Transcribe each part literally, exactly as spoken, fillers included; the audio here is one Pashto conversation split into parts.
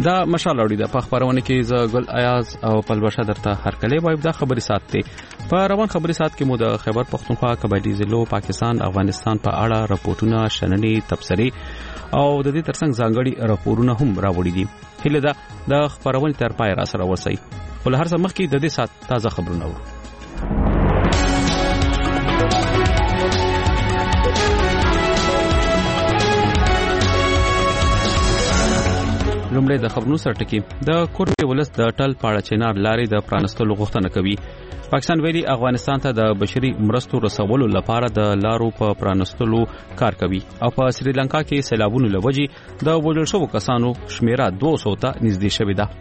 دا مشال اوري د خبرونه کې ز ګل ایاز او پلوشه درته هرکلی وایو د خبري ساتي په روان خبري سات کې مو د خیبر پختونخوا قبایلی ضلعو پاکستان افغانستان په اړه راپورټونه شننې تبصري او د دې ترڅنګ ځانګړي راپورونه هم راوړي دي. هله دا د خبرونه تر پای را سره ورسي ول هر څه مخکې د دې سات تازه خبرونه و. لومړی د خبرونو سرټکی د کوربه ولس د ټل پاړه چنار لارې د پرانستلو غوښتنه کوي. پاکستان ویلي افغانستان ته د بشري مرستو رسولو لپاره د لارو په پرانستلو کار کوي او په سریلانکا کې سیلابونو لوجې د وژل شوو کسانو شمیره دوه سوه ته نږدې شوې ده.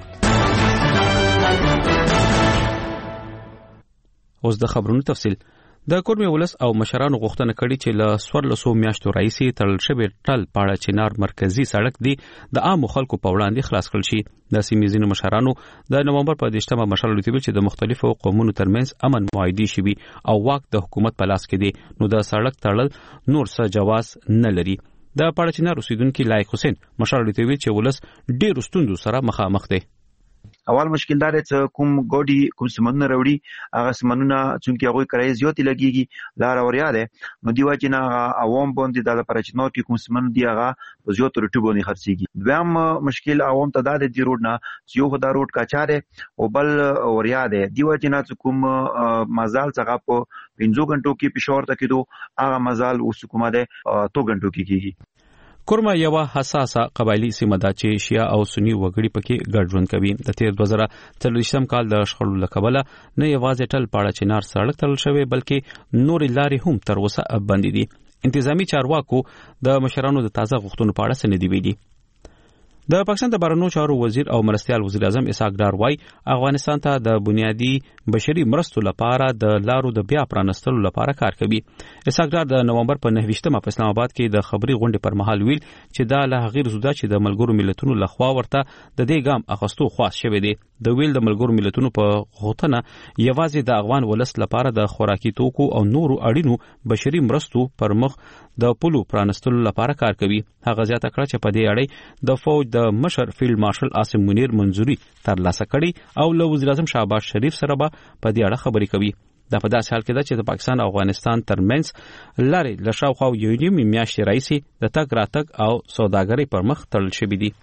اوس د خبرونو تفصیل. د کورمه ولس او مشرانو غوښتنه کړې چې له سورلسو میاشتو راځي تړل شوی ټل پاړه چنار مرکزی سړک دی د عام خلکو په وړاندې خلاص کړل شي. د سیمې مشرانو د نومبر په دیشتمه مشال لوتیبل چې د مختلفو قومونو ترمنځ امن معاهده شوی او واک د حکومت په لاس کې دی نو د سړک تړل نور څه جواز نه لري. د پاړه چنار اوسیدونکو لایق حسین مشال لوتیبل چې ولس ډیر ستوندو سره مخامخ دی. اول مشکل دار چې کوم ګوډي کوم سمنونه راوړي هغه سمنونه چې هغه کرای زیات لګيږي لار اوریا ده نو دی واجب نه عوام باندې د پرچنو کې کوم سمن دی هغه په زیات رټو باندې خرڅيږي. دویم مشکل عوام ته د دې روډ نه چې یو خدای روډ کاچاره او بل اوریا ده دی واجب نه کوم مزال څنګه په پنځو غنټو کې پېښور ته کېدو هغه مزال اوس کومه ده تو غنټو کې کېږي. کورما یو حساسه قبایلی سیمه ده چې شیا او سنی وګړي پکې ګډ ژوند کوي. د تیر دوه زره څلوېښتم کال د شخړو لکبله نه یوازې ټل پاړه چنار سړک تړل شوی بلکې نور لارې هم تر اوسه بندې دي. انتظامی چارواکو د مشرانو د تازه غوښتنو په اړه څه نه دی ویلي. د پاکستان د بهرنیو چارو وزیر او مرستیال وزیر اعظم اسحاق ډار وايي افغانستان ته د بنیادی بشري مرستو لپاره د لارو د بیا پرانستلو لپاره کار کوي. اسحاق ډار د نومبر په نهه په اسلام آباد کې د خبري غونډې پر مهال ویل چې دا له غیر زوده چې د ملګرو ملتونو لخوا ورته د دې ګام اخستو خاص شوی دی. د ویل د ملګرو ملتونو په غوښتنه یوازې د افغان ولس لپاره د خوراکي توکو او نورو اړینو بشري مرستو پر مخ د پولو پرانستلو لپاره کار کوي. هغه زیاته کړه چې په دې اړه د فوج د مشر فیلډ مارشل عاصم منیر منظوري ترلاسه کړي او له وزیر اعظم شهباز شریف سره به په دې اړه خبرې کوي. دا په داسې حال کې ده چې د پاکستان او افغانستان ترمنځ لارې له شاوخوا یو نیم میاشتې راځي د تګ راتګ او سوداګرۍ پر مخ تړل شوي دي.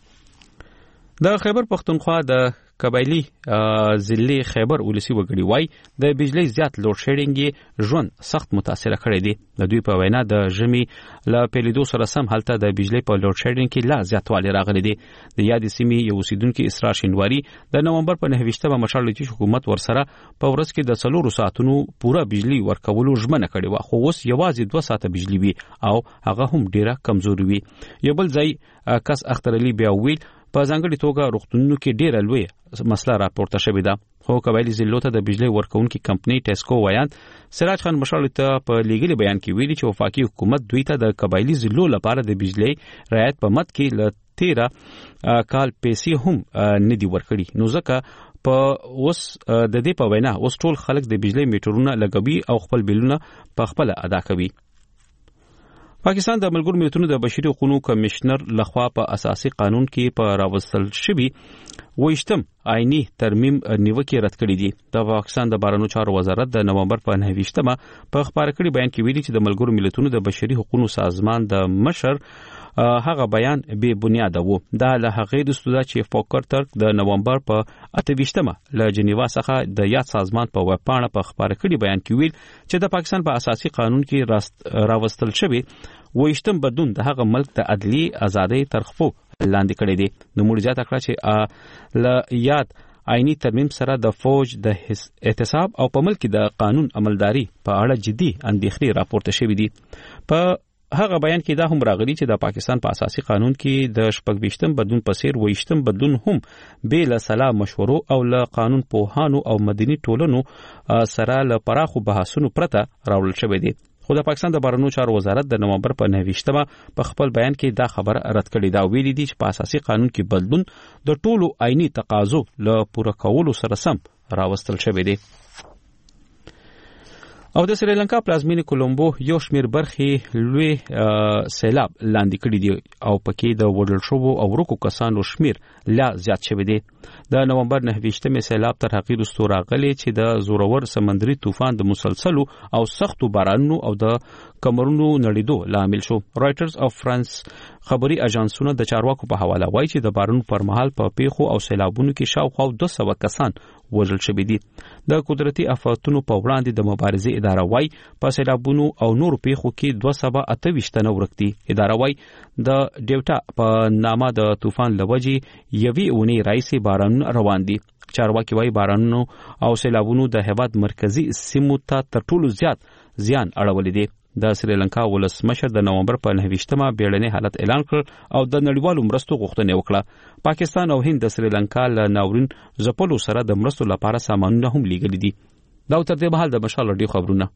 د خیبر پختونخوا د قبایلی ضلع خیبر ولسی وګړي وای د بجلی زیات لوډ شیډینګ ژوند سخت متاثر کړی دی. د دوی په وینا د ژمي له پیلیدو سره سم حالت د بجلی په لوډ شیډینګ کې لا زیاتوالی راغلی دی. د یاد سیمې یو اوسیدونکو اسرار شینواری د نومبر په نهه مشال لوي حکومت ورسره په ورځ کې د څلورو ساعتونو پوره بجلی ورکولو ژمنه کړې و خو اوس یوازې دوه ساعته بجلی وي او هغه هم ډیره کمزوري وي. یو بل ځای کس اختر علي بیا ویل په ځانګړي توګه روغتونونو کې ډیره لوی مسله راپورته شوې ده. خو قبایلی ضلعو ته د بجلی ورکوونکي کمپنۍ ټیسکو وایان سراج خان مشال ته په لیګلي بیان کې ویلي چې وفاقي حکومت دوی ته د قبایلی ضلعو لپاره د بجلی رعایت په مد کې ل تیرا کال پیسې هم نه دی ورکړي. نو ځکه په اوس د دې په وینا اوس ټول خلک د بجلی میټرونه لګوي او خپل بیلونه په خپل ادا کوي. پاکستان د ملګرو ملتونو د بشري حقوقو کمشنر لخوا په اساسي قانون کې په راوستل شوی ویشتم آئینی ترمیم نیوکه رد کړې دي. د پاکستان د بهرنیو چارو وزارت د نومبر په نهه په خبر کړي بیان کې ویلي چې د ملګرو ملتونو د بشري حقوقو سازمان د مشر هغه بیان بے بنیاده وو. دا له هغه د استودا چې فوکر ترک د نومبر په اته له جنیوا څخه د یاد سازمان په ویب پاڼه په خبر کړي بیان کې ویل چې د پاکستان په اساسي قانون کې راوستل شوی ویشتم بدون د هغه ملک د عدلی ازادي ترخفو لاندې کړی دی. نو موږ ځا تکړه چې ل یاد آئینی ترمیم سره د فوج د احتساب او په ملک د قانون عملداري په اړه جدي اندېښنې راپورته شوې دي. په هغه بیان کې دا هم راغلی چې د پاکستان په اساسي قانون کې د شپږ بدون پسیر ویشتم بدون هم بل سلا مشورو او له قانون پوهانو او مدني ټولنو سره له پراخو بحثونو پرته راوړل شوی دی. خو د پاکستان د بهرنیو چارو وزارت د نومبر په نهه په خپل بیان کې دا خبر رد کړی دا ویلي دي چې په اساسي قانون کې بدلون د ټولو آئینی تقاضو له پوره کولو سره سم راوستل شوی دی. او د سریلانکا پلازمینې کولمبو یو شمیر برخې لوی سیلاب لاندې کړي دي او پکې د وډل شوو او ورکو کسانو شمیر لا زیات شوی دی. د نومبر نهه ویشتمې سیلاب تر هغې وروسته راغلی چې د زورور سمندري طوفان د مسلسلو او سختو بارانونو او د کمرونو نړیدو لامل شو. رایټرز او فرانس خبري اژانسونه د چارواکو په حواله وایي چې د بارانونو پر مهال په پیښو او سیلابونو کې شاوخوا دوه سوه کسان وژل شوي دي. د قدرتي آفاتونو په وړاندې د مبارزې اداره وایي په سیلابونو او نورو پیښو کې دوه سوه اته ویشت تنه ورک دي. اداره وایي د ډیوټا په نامه د طوفان له وجې یوې اونۍ راهیسې بارانونه روان دي. چارواکي وایي بارانونو او سیلابونو د هېواد مرکزي سیمو ته تر ټولو زیات زیان اړولی دی. د سریلانکا ولسمشر د نومبر په نهه ویشتمه بیړنی حالت اعلان کړ او د نړیوالو مرستو غوښتنه وکړه. پاکستان او هند د سریلانکا له ناورین ځپلو سره د مرستو لپاره سامانونه هم لیږلي دي. دا تر دې مهال د مشال رادیو خبرونه.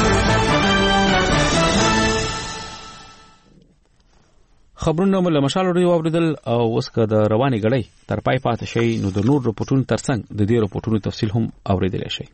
خبرونه مله مشال رادیو اوریدل او اوس که د رواني غړی تر پای پاتې شي نو د نور رپورټونو ترڅنګ د دې رپورټونو تفصیل هم اوریدل شي.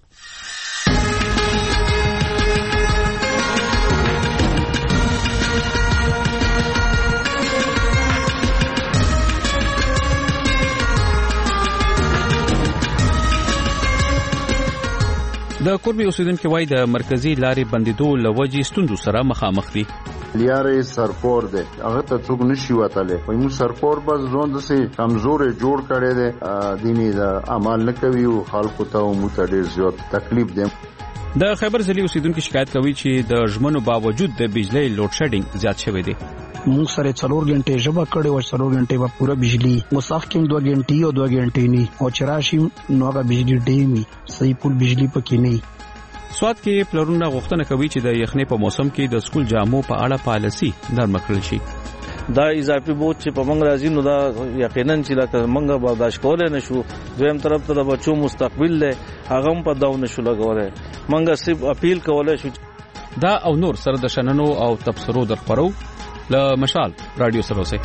د کوربي اوسیدونکو وای د مرکزی لارې بندیدو لوجې ستوندو سره مخامخ دي. لیارې سرکور دی هغه ته څوک نشي وتلی خو موږ سرکور بس ځون داسې کمزورې جوړ کړی دی دیني د عمل نه کوي او خلکو ته موږ ته ډېر زیات تکلیف دی. د خیبر ضلع اوسیدونکو شکایت کوي چې د ژمنو باوجود د بجلی لوډ شیډینګ زیات شوی دی. موږ سره څلور غنټې ژبه کړې و څلور غنټې به پوره بجلی مصاف کې دوه غنټې او دوه غنټې نه او چراشي نوغه بجلی ډېمی صحیح پول بجلی پکې نه. سواد کې پلرونه غوښتنه کوي چې د یخنۍ په موسم کې د سکول جامو په اړه پالیسي نرمه کړل شي. دا اضافي بوج چې په منګ راځي نو دا یقینا چې لکه منګ برداشت کولای نشو. دویم طرف ته د بچو مستقبل له هغه هم په داو نشو لګولای. منګ صرف اپیل کولای شو. دا او نور سره د شننو او تبصرو در خبرو له مشال رادیو سره اوسئ.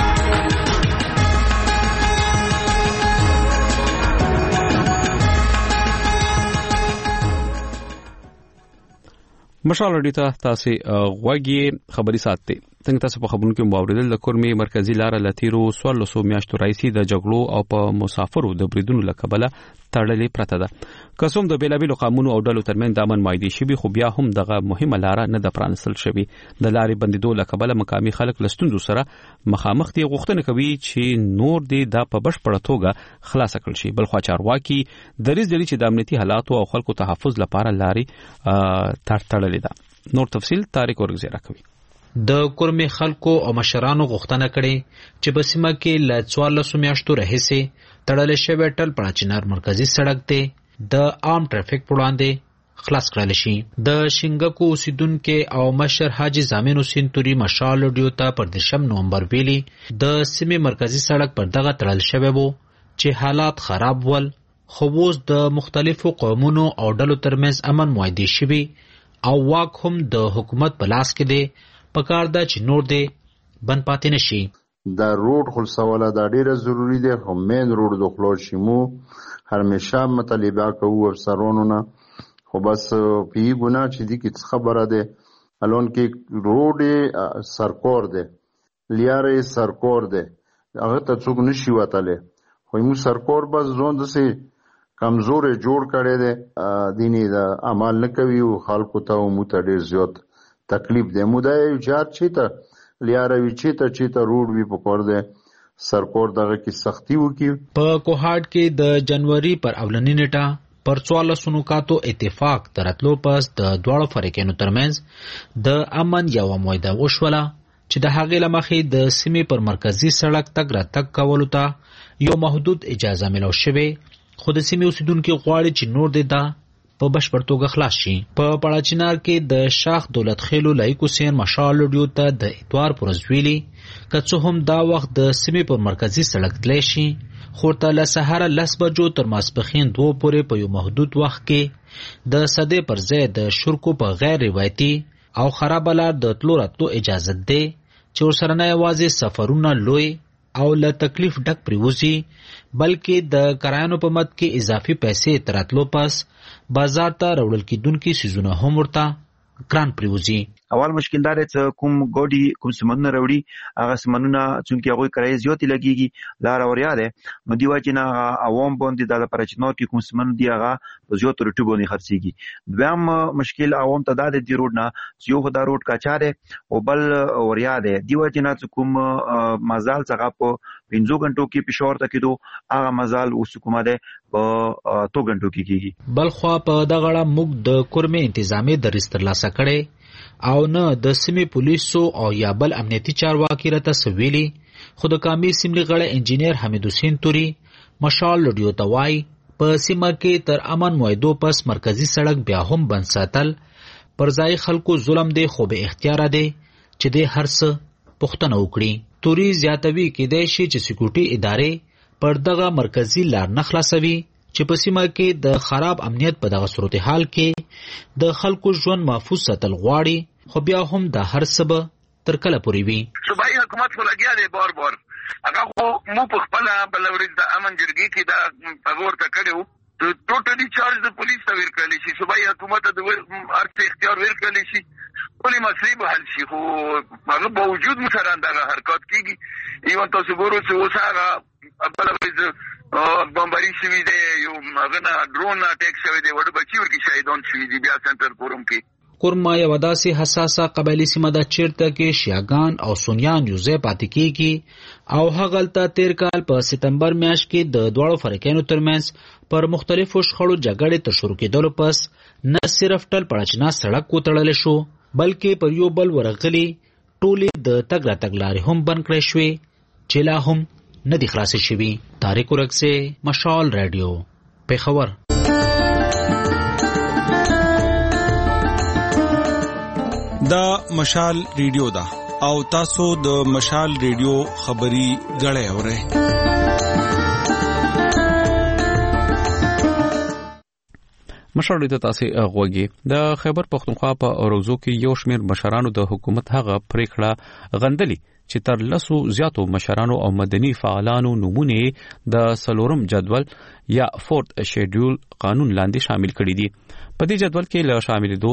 مشال رادیو ته تاسو غوږی خبري ساتي. څنګه تاسو په خبرونو کې مواردل د کورمي مرکزی لار لتیرو سوال لسو میاشتو رئیسي د جګړو او په مسافرو د بریدونو لکبله تړلې پرته ده. قسم د بیلابیلو قانونو او ډلو ترمن د امن مایدي شي خو بیا هم دغه مهمه لار نه د پرانسل شوی. د لارې بندیدو لکبله مقامي خلک لستوندو سره مخامخ دي غوښتنه کوي چې نور دي د په بشپړه توګه خلاص کړل شي. بل خو چارواکي د ریز دلی چې د امنیتي حالاتو او خلکو تحفظ لپاره لارې تړلې ده. نور تفصیل طارق ورغزی راکوي. د کورمي خلکو او مشرانو غوښتنه کړې چې په سیمه کې له څوارلسو میاشتو راهیسې تړل شوی ټل پړاچینار مرکزی سړک دی د عام ټرافیک په وړاندې خلاص کړل شي. د شینګکو اوسیدونکو او مشر حاجی زامن حسین توري مشال ډیو ته پر دشم نومبر ویلي د سیمې مرکزی سړک پر دغه تړل شوی وو چې حالات خراب ول خو اوس د مختلفو قومونو او ډلو ترمنځ امن معاهده شوی او واک هم د حکومت په لاس کې دی. پکار دا چې نور دی بند پاتې نشي. دا روډ خلصوله دا ډیره ضروری دی خو مین روډ د خلوص شمو همیشه مطالبه کوو افسرانو نه خو بس پی ګنا چې دي کی خبره ده الون کې روډ سرکور ده لیارې سرکور ده هغه ته څوک نشي وتلی خو موږ سرکور بس ځون داسې کمزورې جوړ کړی دی دیني د عمل نه کوي او خلکو ته موږ ته ډېر زیات تکلیف دی. مو دا یو چار چی ته لیاروي چی ته چی ته روډ وی پکور دی سرکور دغه کی سختی وکي. په کوهاټ کې د جنوري پر اولنی نیټه پر څوارلسو نکاتو اتفاق ترتلو پس د دواړو فریقونو ترمنځ د امن یو معاهده وشوله چې د هغې له مخې د سیمې پر مرکزي سړک تګ راتګ کولو ته یو محدود اجازه ملو شوې خو د سیمې اوسیدونکي غواړي چې نور دی دا په بشپړ توګه خلاص شي. په پړاچینار کې د شاخ دولت خیلو لایق حسین مشال ډیو ته د اتوار پر ورځ ویلي که څه هم دا وخت د سیمې پر مرکزي سړک تللی شي خو ته له سهاره لس بجو تر ماسپښین دوه پورې په یو محدود وخت کې د صدې پر ځای د شرکو په غیر روایتي او خرابه لار د تلو راتلو اجازه دی چې ورسره نه یوازې سفرونه لوی او له تکلیف ډک پریوزي بلکې د کرایانو په مد کې اضافي پیسې تراتلو پس بازار ته راوړل کېدونکي سیزونه هم ورته ګران پریوزي. اول مشکل دار چې کوم ګوډي کوم سمنونه راوړي هغه سمنونه چې هغه کرای زیاتې لګيږي لار اوریا ده نو دی واجب نه عوام باندې د لپاره چې نو کې کوم سمن دی هغه په زیاتو رټو باندې خرڅيږي. دویم مشکل عوام ته د دې روډ نه یو خدای روډ کاچاره او بل اوریا ده دی واجب نه کوم مزال څنګه په پنځو غنټو کې پېښور ته کېدو هغه مزال اوس کومه ده په تو غنټو کې کېږي. بلخوا په دغه موږ د کورمې انتظامی درستر لاسه کړي او نه د سیمې پولیسو او یا بل امنیتي چارواکي راته سویلي خو د کامي سیملي غړی انجینیر حمید حسین توري مشال لډیو ته وایي په سیمه کې تر امن معاهدو پس مرکزی سړک بیا هم بند ساتل پر ځای خلکو ظلم دی خو به اختیار دی چې د هر څه پوښتنه وکړي. توري زیاتوي کېدای شي چې سکیورټي ادارې پر دغه مرکزی لار نه خلاصوي چې په سیمه کې د خراب امنیت په دغه صورتحال کې د خلکو ژوند محفوظ ساتل غواړي خو بیا هم د هر څه به تر کله پورې وي. صوبایي حکومت خو لګیا دی بار بار هغه خو مو په خپل بل ورځ د امن جرګې کې دا پغور ته کړو ټوټلی چارج د پولیس ته ورکړل شي صوبایي حکومت د ارته اختیار ورکړل شي ولې مسلې به حل شي خو هغه باوجود مشران دغه حرکت کیږي ایوان تاسو ګورئ چې اوس هغه بل ورځ بمباری شوی دی یو هغه ډرون اٹیک شوی دی وړ بچی ورکی شهیدان شوی دی بیا سنټر کوروم کې. کورما یو داسې حساسه قبایلی سیمه ده چیرته کې شیعاګان او سنیان یو ځای پاتې کیږي او هغلته تیر کال په سپتمبر میاشت کې د دواړو فریقینو ترمنځ پر مختلفو شخړو جګړې تر شروع کېدلو پس نه صرف ټل پړچنا سړک وتړل شو بلکې پر یو بل ورغلي ټولې د تګ راتګ لارې هم بند کړې شوې چې لا هم نه دي خلاصې شوي. طارق ورکسې مشال رادیو پیښور. دا مشال ریډیو دا او تاسو د مشال ریډیو خبري غړې اورئ. مشال ریډیو تاسو غوږی د خیبر پختونخوا په اروزو کې یو شمېر مشرانو د حکومت هغه پریکړه غندلي چې تر لسو زیاتو مشرانو او مدني فعالانو نمونه د سلورم جدول یا فورت شیډول قانون لاندې شامل کړي دي. په دې جدول کې له شاملېدو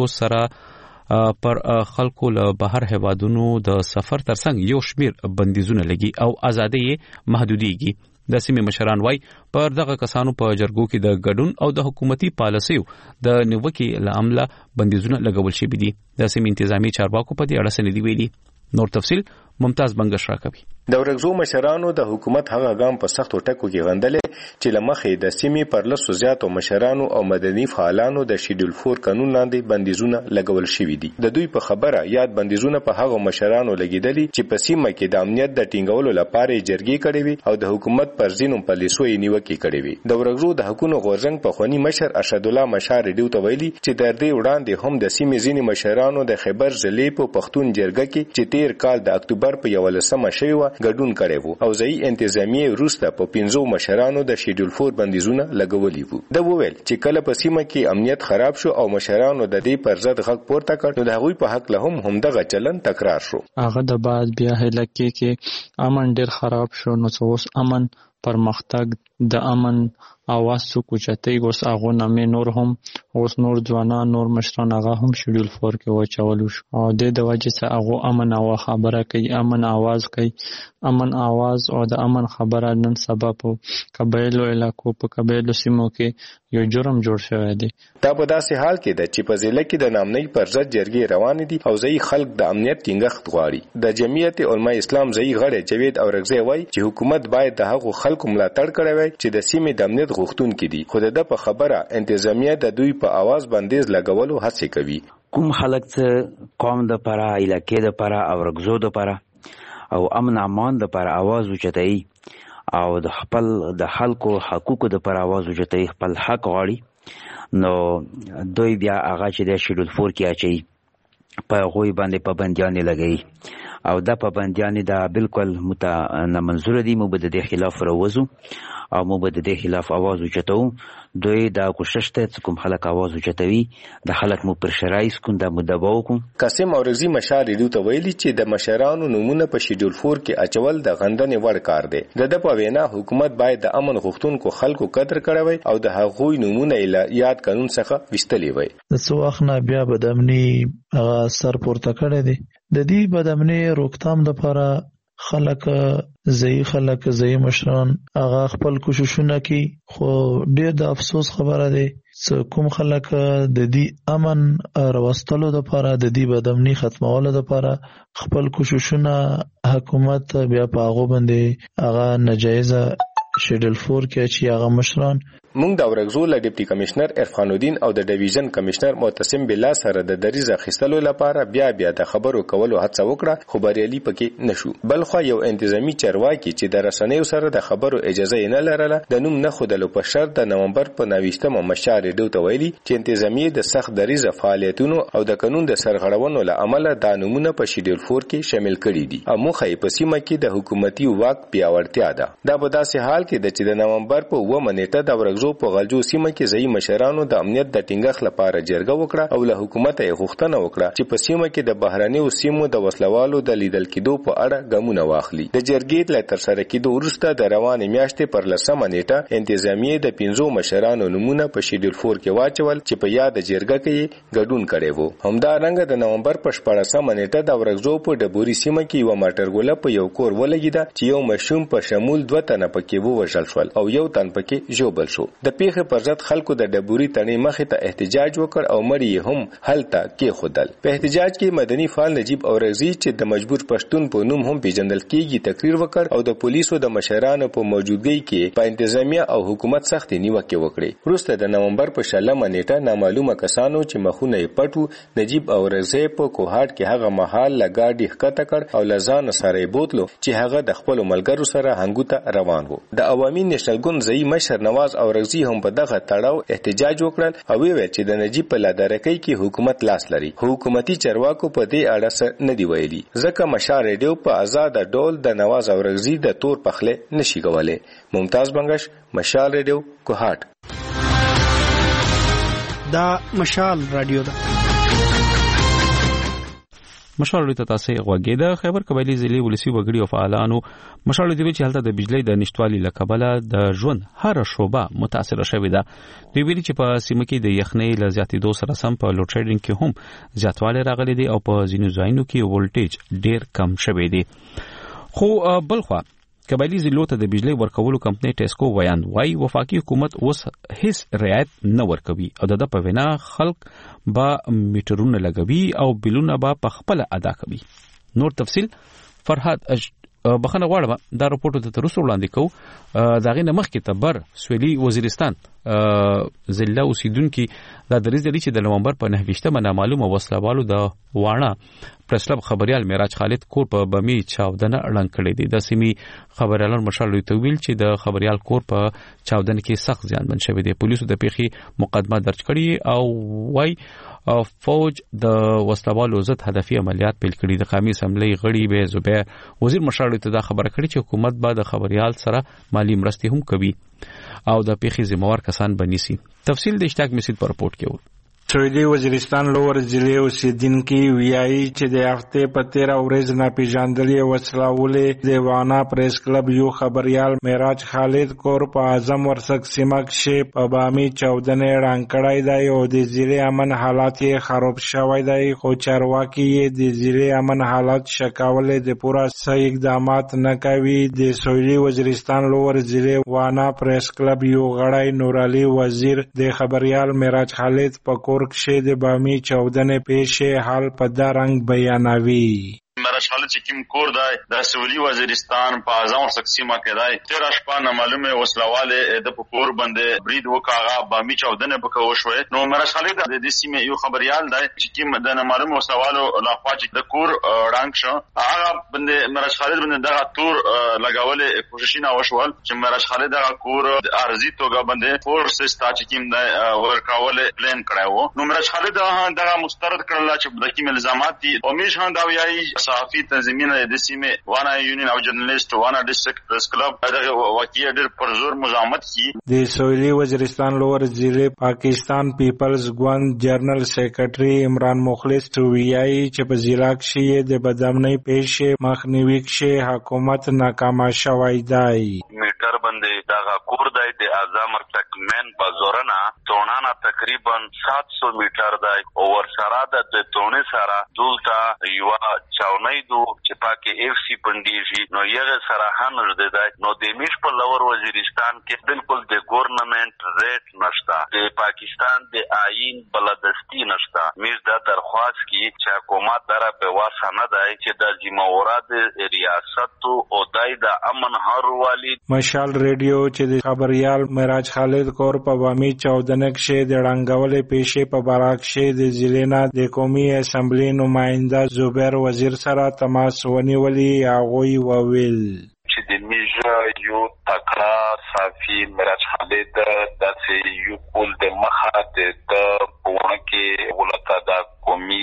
سره پر خلکو له بهر هیوادونو د سفر ترڅنګ یو شمېر بندیزونه لګي او ازادي محدوديږي. د سیمې مشران وای پر دغه کسانو په جرګو کې د ګډون او د حکومتي پالیسیو د نیوکې له امله بندیزونه لګول شوي دي. د سیمې انتظامی چارواکو په دې اړه څه ندي ویلي. نور تفصیل ممتاز بنگش راکوي. د ورغزو مشرانو د حکومت هغه ګام په سختو ټکو کې غندلې چې لمخې د سیمې پر لسو زیاتو مشرانو او مدني فعالانو د شیډول فور قانون لاندې بندیزونه لګول شوي دي. د دوی په خبره یاد بندیزونه په هغه مشرانو لګیدلي چې په سیمه کې د امنیت د ټینګولو لپاره جرګې کړې وي او د حکومت پر ځینو پالیسو یې نیوکې کړې وي. د ورغزو د حکومت غورځنګ په خونی مشر ارشد الله مشار ډیو ته ویلي چې د دې وړاندې هم د سیمې ځینې مشرانو د خیبر ضلع په پښتون جرګه کې چې تیر کال د اکتوبر په یولسمه شوی و ګډون کړی وو او ځای انتظامیه وروسته په پنځو مشرانو د شیډول فور بندیزونه لګولي وو. د وویل چې کله په سیمه کې امنیت خراب شو او مشرانو د دې پر ضد غږ پورته کړ نو د هغوی په حق له هم همدغه چلن تکرار شو. هغه د بعد بیا هلکه کې امن ډیر خراب شو نو اوس امن پرمختګ د امن اواز څوک چته اوس هغه نامې نور هم اوس نور ځوانان نور مشران هغه هم شیډول فور کې وچول شو او د د وجه څخه هغه امن او خبره کوي امن आवाज کوي امن आवाज او د امن خبره نن سبب په قبایلو علاقو په قبایلو سیمو کې یو جرم جوړ شوی دی. دا په داسې حال کې ده چې په ضلع کې د نامنۍ پر ضد جرګې روانې دي او ځای خلک د امنیت ټینګښت غواړي. د جمعیت علماء اسلام ځای غړی جوید اورغزی وایي چې حکومت باید د هغو خلکو ملاتړ کړی وای چې د سیمې د امنیت غوښتونکي دي خو د په خبره انتظامیه د دوی په आवाज بندیز لګولو هڅه کوي. کوم خلک چې قوم د پاره علاقې د پاره او رغزو د پاره او امن امان د پاره आवाज اوچتای او د خپل د خلکو حقوقو د پاره आवाज اوچتای خپل حق غواړي نو دوی بیا هغه چې د شیډول فور کې اچي په غوي باندې پابندیان لګي او دا پابندیانې دا بالکل مت نه منظور دي. موږ به د دې خلاف راوځو او موږ به د دې خلاف आवाज اوچتو. دوی دا کوشش ته چې کوم خلک आवाज اوچتوي د خلک مو پر شرایط کوم د مدباو کوم. قاسم اورغزي مشال ریډیو ته ویلي چې د مشرانو نمونه په شیډول فور کې اچول د غندنې وړ کار دی. د د په وینا حکومت باید د امن غوښتونکو خلکو قدر کړوي او د هغوی نمونه یاد قانون څخه وشتلی وي. د څو وخت نه بیا بدامني سر پورته کړی دی. د دې بدامني روکتام لپاره خلک زئی خلک زئی مشران هغه خپل کوششونه کوي، خو ډیر د افسوس خبره ده چې کوم خلک د دې امن راوستلو لپاره د دې بدامني ختمولو لپاره خپل کوششونه حکومت بیا په هغه باندې هغه ناجایز شیډول فور کې چې هغه مشران مونږ د اورګزو له ډیپټي کمشنر عرفان الدین او د ډیویژن کمشنر معتصم بالله سره د دریز اخیستلو لپاره بیا بیا د خبرو کولو هڅه وکړه، خو بریالي پکې نشو. بلخو یو انتظامی چارواکي چې د رسنیو سره د خبرو اجازه نه لرله د نوم نه خودلو په شرط د نومبر په نوښتمه مشار ډیو ته ویلي چې انتظامی د سخت دریز فعالیتونو او د قانون د سرغړونو له امله د نمونه په شیډول فور کې شامل کړي دي. امو خې په سیمه کې د حکومتي واک پیاوړتیا ده. دا په داسې حال کې د چې د نومبر په اوومه نیټه د اورګزو په غلجو سیمه کې ځای مشرانو د امنیت د ټینګښت لپاره جرګه وکړه او له حکومت یې غوښتنه وکړه چې په سیمه کې د بهرنیو سیمو د وسلوالو د لیدل کېدو په اړه ګامونه واخلي. د جرګې له ترسره کېدو وروسته د روانې میاشتې پر لسمه نیټه انتظامیه د پنځو مشرانو نمونه په شیډول فور کې واچول چې په یاد جرګه کې ګډون کړي وو. همدارنګه د نومبر په شپاړسمه نیټه د اورګزو په ډبوري سیمه کې یو ماټرګوله په یو کور ولګیده چې یو مشوم په شمول دوه تنه پکې ووژل شول او یو تن پکې ژوبل شو. د پیښې پر ضد خلکو د ډبوري تنې مخې ته احتجاج وکړ او مړی یې هم هلته کېښودل. په احتجاج کې مدني فعال نجیب اورغزي چې د مجبور پښتون په نوم هم پیژندل کېږي تقریر وکړ او د پولیسو د مشرانو په موجودګۍ کې په انتظامیه او حکومت سختې نیوکې وکړې. وروسته د نومبر په شلمه نیټه نامعلومه کسانو چې مخونه یې پټ نجیب اورغزي په کوهاټ کې هغه مهال لګاډي ښکته کړ او لزان سره یې بوتلو چې هغه د خپل ملګرو سره هنګوته روان وو. د عوامي نېشنل ګوند ځای مشر نواز اورغزي هم په دغه تړاو احتجاج وکړل او ویل چې د نجیب په لادرکۍ کې حکومت لاس لري. حکومتي چارواکو په دې اړه څه نه دی ویلي ځکه مشال ریډیو په آزاد ډول د نواز اورغزي د تور پخله نشي کولای. ممتاز بنگش، مشال ریډیو، کوهاټ. دا مشال رادیو ده. مشال ته تاسو غوږی د خیبر قبایلی ضلع ولسی وګړي او فعالانو مشال دی چې حالت د بجلی د نشټوالي لکبله د ژوند هر شوبه متاثر شوې ده. دوی ویلي چې په سیمه کې د یخنۍ ل زیاتېدو سره سم په لوډ شیډینګ کې هم زیاتوالی راغلی دی او په ځینو ځایونو کې ولټیج ډیر کم شوی دی. خو بلخوا قبایلی ضلعو ته د بجلی ورکولو کمپنۍ ټیسکو ویان وای وفاقي حکومت اوس هیڅ رعایت نه ورکوي او د په وینا خلک با میټرونه لګوي او بلونه با په خپل ادا کوي. نور تفصیل فرحات اج... بخنه غواړم دا راپورټ ته تر اوسه وړاندې کوو. دا غي نمخ کې تبر سویلي وزیرستان ضلع اوسیدونکو دا دریز دی چې د نومبر په نهویشتمه نامعلومه وسلوالو د واڼه پرسلب خبريال معراج خالد کور په بمی چاودنه اړنګ کړی دی. د سیمي خبريالانو مشال ته ویل چې د خبريال کور په چاودنه کې سخت زیانمن شوی دی. پولیسو د پیښې مقدمه درج کړی او وای فوج د وسلوالو ضد هدفي عملیات پیل کړي. د قومي اسمبلی غړي به زبیر وزیر مشال ته دا خبره کړې چې حکومت به د خبريال سره مالی مرستې هم کوي او د پیښې ذمہوار کسان بنيسي. تفصیل د اشتاق مسید پر رپورټ کې و. سویلي وزیرستان لوور ضلع اوسیدونکي ویایي چې د هفتې په تیره ورځ ناپېژندلې وسلوالې د وانا پریس کلب یو خبریال معراج خالد کور په اعظم ورسک سیمه کې په بامي چاودنې ړنګ کړی دی او د ضلع امن حالات یې خراب شوی دی. خو چارواکي یې د ضلع امن حالات شکولې د پوره صحیح اقدامات نه کوي. د سویلي وزیرستان لوور ضلع وانا پریس کلب یو غړی نور علي وزیر د خبریال معراج خالد په کور کښې د بامي چاودنې پیښې حال په دا رنګ بیانوي. معراج خالد چې کوم کور دی د سویلي وزیرستان په اعظم ورسک سیمه کې دی. تیره شپه نامعلومه وسلوالې د په کور باندې برید وکړه، بامي چاودنې پکې وشوې. نو معراج خالد د دې سیمې یو خبریال دی چې کوم د نامعلومه وسلوالو لخوا چې د کور ړنګ شو هغه باندې معراج خالد باندې دغه تور لګولې کوششونه وشول چې معراج خالد دغه کور ارزي توګه باندې فورس ستا چې کوم د ورکولې پلان کړو. نو معراج خالد دغه مسترد کړل چې د کوم الزامات دي او میش هم دا ویایي صحافي تنظیمونه د سیمې وانا یونین او جرنالیست وانا ډیسټریکټ پریس کلب دغه واقعي ډېر پرزور مزاحمت کی د سویلي وزیرستان لور ضلع پاکستان پیپلز ګوند جنرال سیکریټري عمران مخلص ویایي چې په ضلع کې د بدامنۍ پیښې مخنیوي کې حکومت ناکامه شوی دی. میټر باندې دغه کور دی د اعظم ارتکمن بازارنا تونانا تقریبا سات سو میټر دی او ورسره د تونې سره دولته یو چاونۍ دو چې پاکه اف سی پندېږي نو یغه سره هم نږدې دی نو د میش په لور وزیرستان کې بالکل د ګورنمنت ریټ نشته د پاکستان د آئین بلدستی نشته میز دا درخواست کی چې حکومت دره په واسه نه دی چې د ذمہورات ریاست او دای د امن هر والی مشال ریډیو چې د خبريال معراج خالد کور په وامی چودنه کې د رنگولې پیښې په باراک شه د ضلع د قومي اسمبلی نماینده زبیر وزیر سره تماس ونیولي هغوی وویل چې د میجا یو تکړه صافي معراج خالد داسې یو کول د مخه د پونه کې ولته د قومي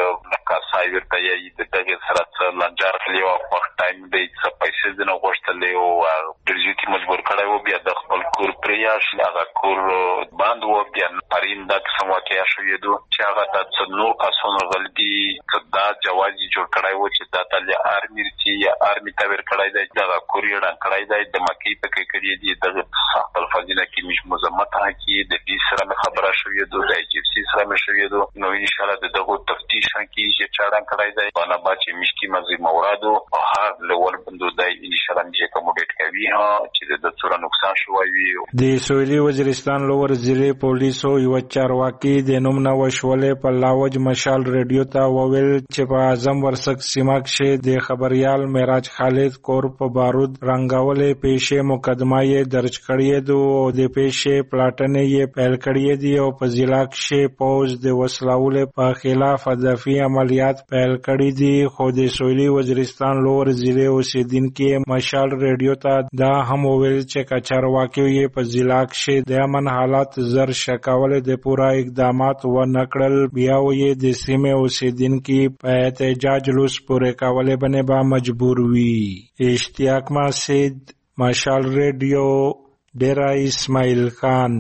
لکه سایور ته یې د دغه سره لنجار کلیو په ټایم دی چې پیسې د نو غوښتلې او درځي مجبور کړای و بیا د خپل کور پریاش هغه کور باندې و بیا پرین د سمواکیا شوې دو چې هغه د نو کسونو غلطي کدا جوازي جوړ کړای و چې د تل آرمي چې یا آرمي تاور کړای دی د کوریډ کړای دی د مکی په کې کړی دی د خپل فضیله کې مش مزمت هکې د دې سره خبره شوې دو د ایچ سی سره شوې دو نو ان شاء الله دغه تفتیش کې چې چاران کړای دی په نه باچې مشکی مزي مورادو او هر لول بندو دی ان شاء الله چې کوم ډیټ کوي ها چې د څوره نقصان شوی وي. د سویلي وزیرستان لور ضلع پولیسو یو چارواکي د نوم نو شولې په لاوج مشال ریډیو ته وویل چې په اعظم ورسک سیمه کې د خبريال معراج خالد کور په بارود رنگولې پیښې مقدمه یې درج کړې ده او د پیښې پلاټنې یې پیل کړې دي او په ضلع کې پوز د وسلاولې په خلاف دفاعي عملیات پیل کړې دي خو د سویلي وزیرستان لور ضلع اوسیدونکو مشال ریډیو ته دا هم وویل چې کچارواکي یې په ضلع کې د امن حالات زر شکاول د پورا اقدامات و نکړل بیا یې د سیمه اوسیدونکو په احتجاج لوس پورې کولې باندې با مجبور وي. اشتیاق ماسید مشال ریډیو ډیرا اسماعیل خان.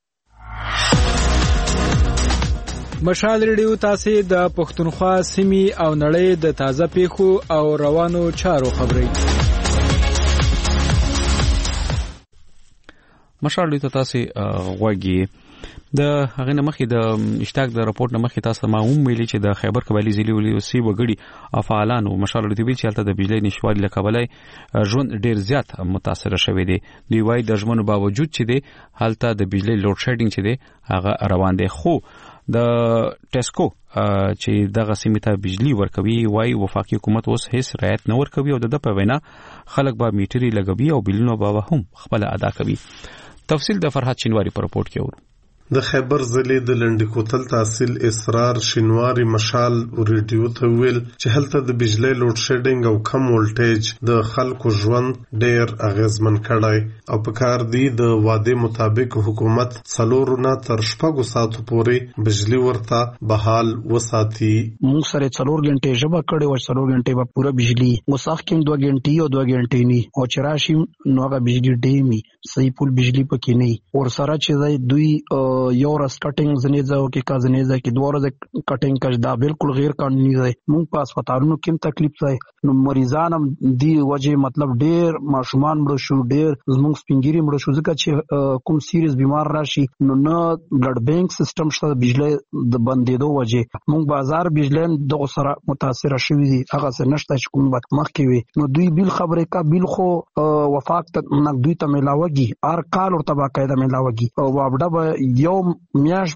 مشال ریډیو تاسو د پښتونخوا سیمې او نړۍ د تازه پیښو او روانو چارو خبري مشال ریډیو تاسو غوږی د هغه نمخې د اشتاق د راپورټ نمخې تاسو ما هم ویلي چې د خیبر قبایلی ضلع ولسی وګړي افعالانو مشال ریډیو چې حالت د بجلی نشوالي لکبلای ژوند ډیر زیات متاثر شوی دی. دوی وايي د ژوند باوجود چې دی حالت د بجلی لوډ شیډینګ چې دی هغه روان دی خو د ټیسکو چې دغه سیمه ته بجلی ورکوي وايي وفاقي حکومت اوس هیڅ رعایت نه ورکوي او د په وینا خلک به میټری لګوي او بلونو به هم خپل ادا کوي. تفصیل د فرحت شینواری په رپورت کې ورو. د خیبر ضلع د لنډی کوتل تحصیل اسرار شینواری مشال ریډیو ته ویل چې هلته د بجلی لوډ شیډینګ او کم ولټیج د خلکو ژوند ډیر اغیزمن کړی او په کار دی د واده مطابق حکومت څلورو نه تر شپږو ساعتو پورې بجلی ورته بحال وساتي. موږ سره څلور غنټې ژبه کړې و څلور غنټې به پوره بجلی مساف کې دوه غنټې او دوه غنټې نه او چراشم نوغه بجلی ډیمی صحیح پول بجلی پکې نه اور سره چې دوی یو رس کټینګ زنیزه او کې کا زنیزه کې دوه ورځې کټینګ کړ دا بالکل غیر قانوني دی. موږ په هسپتالونو کې تکلیف ځای نو مریضان هم دی وجه مطلب ډیر ماشومان مړ شو ډیر زموږ سپینګری مړ شو ځکه چې کوم سیریز بیمار راشي نو نه بلډ بانک سیستم شته بجلی د بندیدو وجه موږ بازار بجلی دغه سره متاثر شوی دي هغه څه نشته چې کوم وخت مخکې وي نو دوی بیل خبره کا بیل خو وفاق ته نه دوی ته ملاوږي هر کال ورته باقاعده ملاوږي او وابډه یو میاش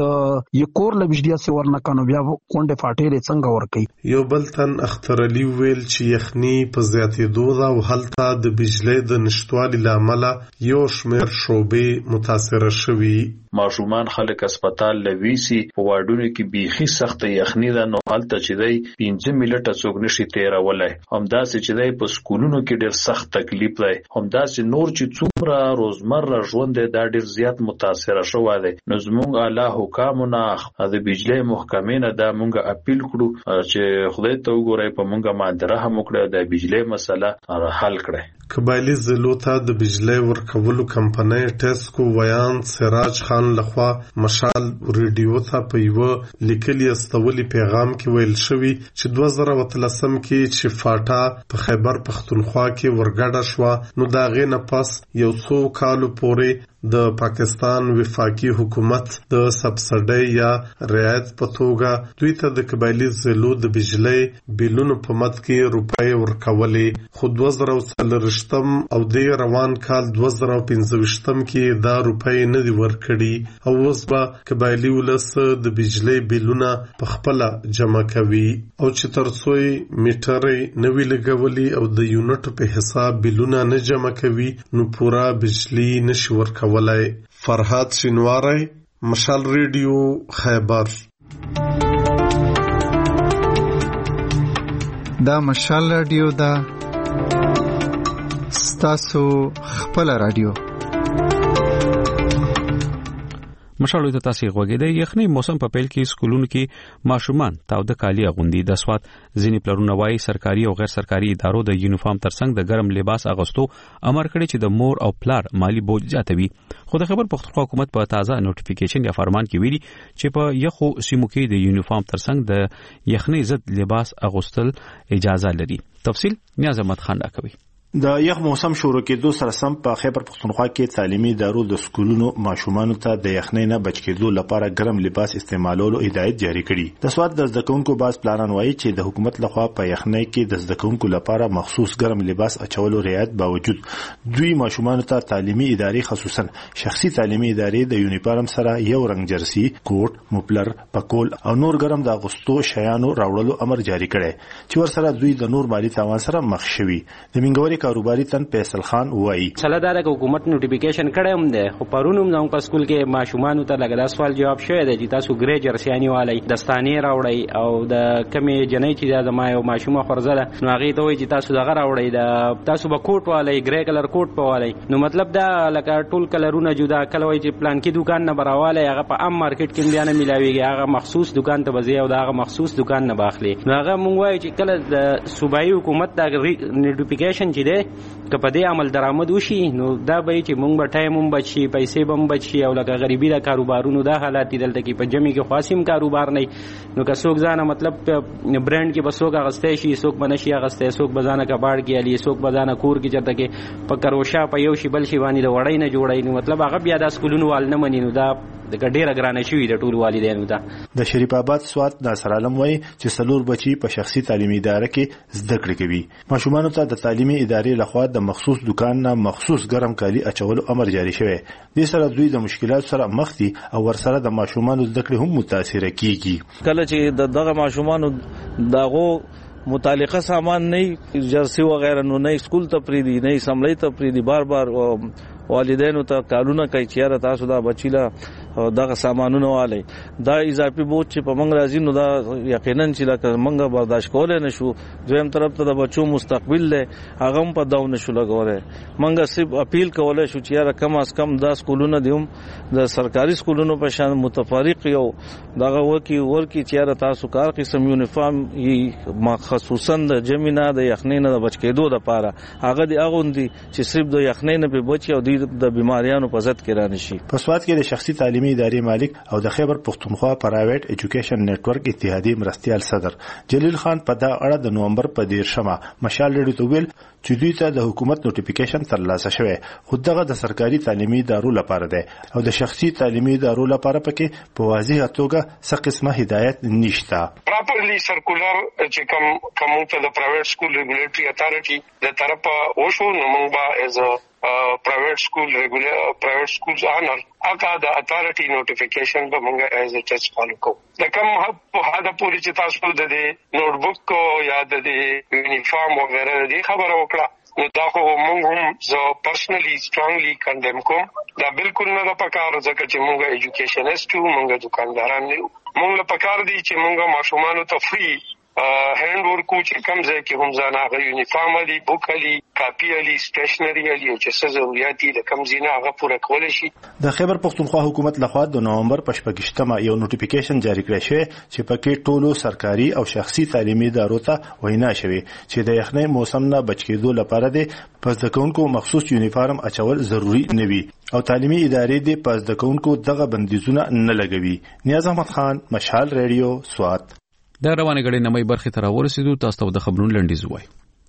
یو کور له بجلی سره ورنکانو بیا کونډه فاټېلې څنګه ورکي. یو بل تن اختر علي ویل چې یخني په زیاتېدو ده او هلته د بجلی د نشټوالي له امله یو شمېر شعبې متاثره شوي. ماشومان خلک هسپتال لويسي په واډونو کې بيخي سخت یخني ده نو حالت چې دی پنځه ملټه څوک نشي تیرولای همداسې چې دی په سکولونو کې ډېر سخت تکلیف دی همداسې نور چې څوک را روزمره ژوند دا ډیر زیات متاثر شوی دی. نو زموږ اعلی حکامونه د بجلی محکمې نه دا مونږ اپیل کړو چې خدای ته وګورئ په مونږ باندې رحم وکړي د بجلی مسله حل کړي. قبایلی ضلعو ته د بجلی ورکولو کمپنۍ ټیسکو ویان سراج خان لخوا مشال ریډیو ته په یوه لیکلي استولي پیغام کې ویل شوي چې دوه زره اتلسم کې چې فاټا په خیبر پختونخوا کې ورګډه شوه نو د هغې نه پس یو څو کالو پورې د پاکستان وفاقي حکومت د سبسډۍ یا رعایت په توګه دوی ته د قبایلی ضلعو د بجلی بیلونو په مد کې روپۍ ورکولې، خو دوه زره څلرویشتم او د روان کال دوه زره پنځه کې دا روپۍ نه دي ورکړي او اوس به قبایلی ولس د بجلی بیلونه په خپله جمع کوي او چې تر څو یې میټرې نه وي لګولي او د یونټو په حساب بیلونه نه جمع کوي نو پوره بجلی نشي ورکولی. فرهاد شینواری، مشال ریډیو، خیبر. دا مشال ریډیو دا ستاسو خپل ریډیو. مشالو ته تاسو غوږیدئ. یخنی موسم په پیل کې سکولونو کې ماشومان تاوده کالي اغوندي. د سواد ځینې پلرونه وايي سرکاري او غیر سرکاري ادارو د یونیفارم ترڅنګ د ګرم لباس اغوستو امر کړی چې د مور او پلار مالی بوج زیاتوي. خو د خبر پختونخوا حکومت په تازه نوټیفیکیشن یا فرمان کې ویلي چې په یخو سیمو کې د یونیفارم ترڅنګ د یخنی ضد لباس اغوستل اجازه لري. تفصیل نیاز احمد خان راکوي. د یخ موسم شروع کېدو سره سم په خیبر پختونخوا کې تعلیمي ادارو د سکولونو ماشومانو ته د یخنۍ نه بچ کېدو لپاره ګرم لباس استعمالولو هدایت جاری کړي. د سواد د زده کوونکو باز پلانان وایي چې د حکومت لخوا په یخنۍ کې د زده کوونکو لپاره مخصوص ګرم لباس اچولو رعایت باوجود دوی ماشومانو ته تعلیمي ادارې خصوصا شخصي تعلیمي ادارې د یونیفارم سره یو رنګ جرسي، کوټ، مپلر، پکول او نور ګرم د اغوستو شیانو راوړلو امر جاری کړي چې ورسره دوی د نور مالی تاوان سره مخ شوي. د منګوري کاروباري تن فیصل خان وایي سلادار حکومت نوټیفیکیشن کړی هم ده خو پرونم زموږ په سکول کې ماشومان ته لګدا سوال جواب شوی دی چې تاسو ګری جرسیانی والی دستانی راوړی او د کمی جنۍ چې د ما یو ماشومه خرزله نو هغه ته وایي چې تاسو دغه راوړی د تاسو به کوټ والی ګری کلر کوټ په والی نو مطلب دا لکه ټول کلرونه جدا کله وایي چې پلان کې دکان نه براواله هغه په عام مارکیټ کې بیا نه ملاويږي هغه مخصوص دکان ته بځي او دا هغه مخصوص دکان نه باخلي نو هغه مونږ وایي چې کله د صوبایي حکومت دا نوټیفیکیشن چې دی که په دې عمل درآمد وشي نو دا به چې مونږ به ټایم هم بچي پیسې به هم بچي او لکه غریبي د کاروبارونو دا حالات دي دلته کې په جمعي کې خاصم کاروبار نه نو که څوک ځانه مطلب برانډ کې به څوک اغستی شي څوک به نشي اغستی څوک به ځانه کباړ کې علي څوک به ځانه کور کې چېرته کې په کروشه په یو شي بل شي باندې د وړۍ نه جوړوي نو مطلب هغه بیا د سکولونو وال نه مني نو دا د ډیره ګرانه شوی د ټول والدینو ته. د شریف آباد سواد ناصر عالم وایي چې سلور بچي په شخصي تعلیمي اداره کې زده کړې کوي. ماشومانو ته د تعلیمي ادارې لخوا د مخصوص دکان نه مخصوص ګرم کالي اچولو امر جاری شوی. دې سره دوی د مشکلات سره مخ دي او ورسره د ماشومانو زده کړې هم متاثر کیږي. کله چې دغه ماشومانو داغو متعلقه سامان نه جرسي وغیرہ نو نه سکول ته پریدي نه سملې ته پریدي بار بار والدینو ته کارونه کوي چې تاسو دا بچیلا دغه سامانونه والي دا اضافي بوج چې په منګ راځي نو دا یقینا چې لکه منګ برداشت کولای نشو. دویم طرف ته د بچو مستقبل له هغه په داو نشو لګوره. منګ صرف اپیل کولای شو چې یاره کم از کم دا سکولونه دیوم د سرکاري سکولونو په شان متفارق یو دغه ورکی ورکی چې تاسو کار قسم یونیفارم یې خصوصا د جمینا د یخنۍ نه بچ کېدو لپاره هغه دی اغوندي چې صرف د یخنۍ نه به بچي او د بیماریانو په ضد کې رانه شي. په سواد کې د شخصي تعلیمي ادارې مالک او د خیبر پختونخوا پرایویټ ایجوکیشن نیټورک اتحادیې مرستیال صدر جلیل خان په دا اړه د نومبر په دیرشمه مشال ریډیو ته ویل چې دوی ته د حکومت نوټیفیکیشن ترلاسه شوی خو دغه د سرکاري تعلیمي ادارو لپاره دی او د شخصي تعلیمي ادارو لپاره پکې په واضح توګه څه قسمه هدایت نشته. پراپرلی سرکولر چې کوم کوم ته د پرایویټ سکول ریګولیټری اتارټي د طرفه وشو نو موږ به از پرایویټ سکول ریګولر پرایویټ سکولز آنر اګه د اتارټي نوټیفیکیشن به موږ از اټ اس فالو کوو. د کوم په هدا پوری چې تاسو د نوٹ بک کو یا د یونیفارم وغیرہ د خبره وکړه نو دا خو موږ هم زه پرسنلی سترونګلی کندم کوم. دا بالکل نه د پکار ځکه چې موږ ایجوکیشنست یو موږ دکانداران نه موږ له پکار دي چې موږ ماشومانو ته فری هند ورکو چې کم ځای کې هم ځان هغه یونیفارم علی بوک علی کاپی علی سټیشنری علی او چې څه ضرورت دي د کم ځینه هغه پوره کول شي. د خیبر پختونخوا حکومت لخوا د نومبر په شپږشتمه یو نوټیفیکیشن جاری کړی شوی چې پکې ټولو سرکاري او شخصي تعلیمي ادارو ته وینا شوی چې د یخنۍ موسم نه بچ کېدو لپاره د پس د کونکو مخصوص یونیفارم اچول ضروری نه وي او تعلیمي ادارې د پس د کونکو دغه بندیزونه نه لګوي. نیاز احمد خان، مشال ریډیو، سوات. د روانه غړي نمای برخه تر ورسېدو تاسو ته د خبرونو لنډیز وای.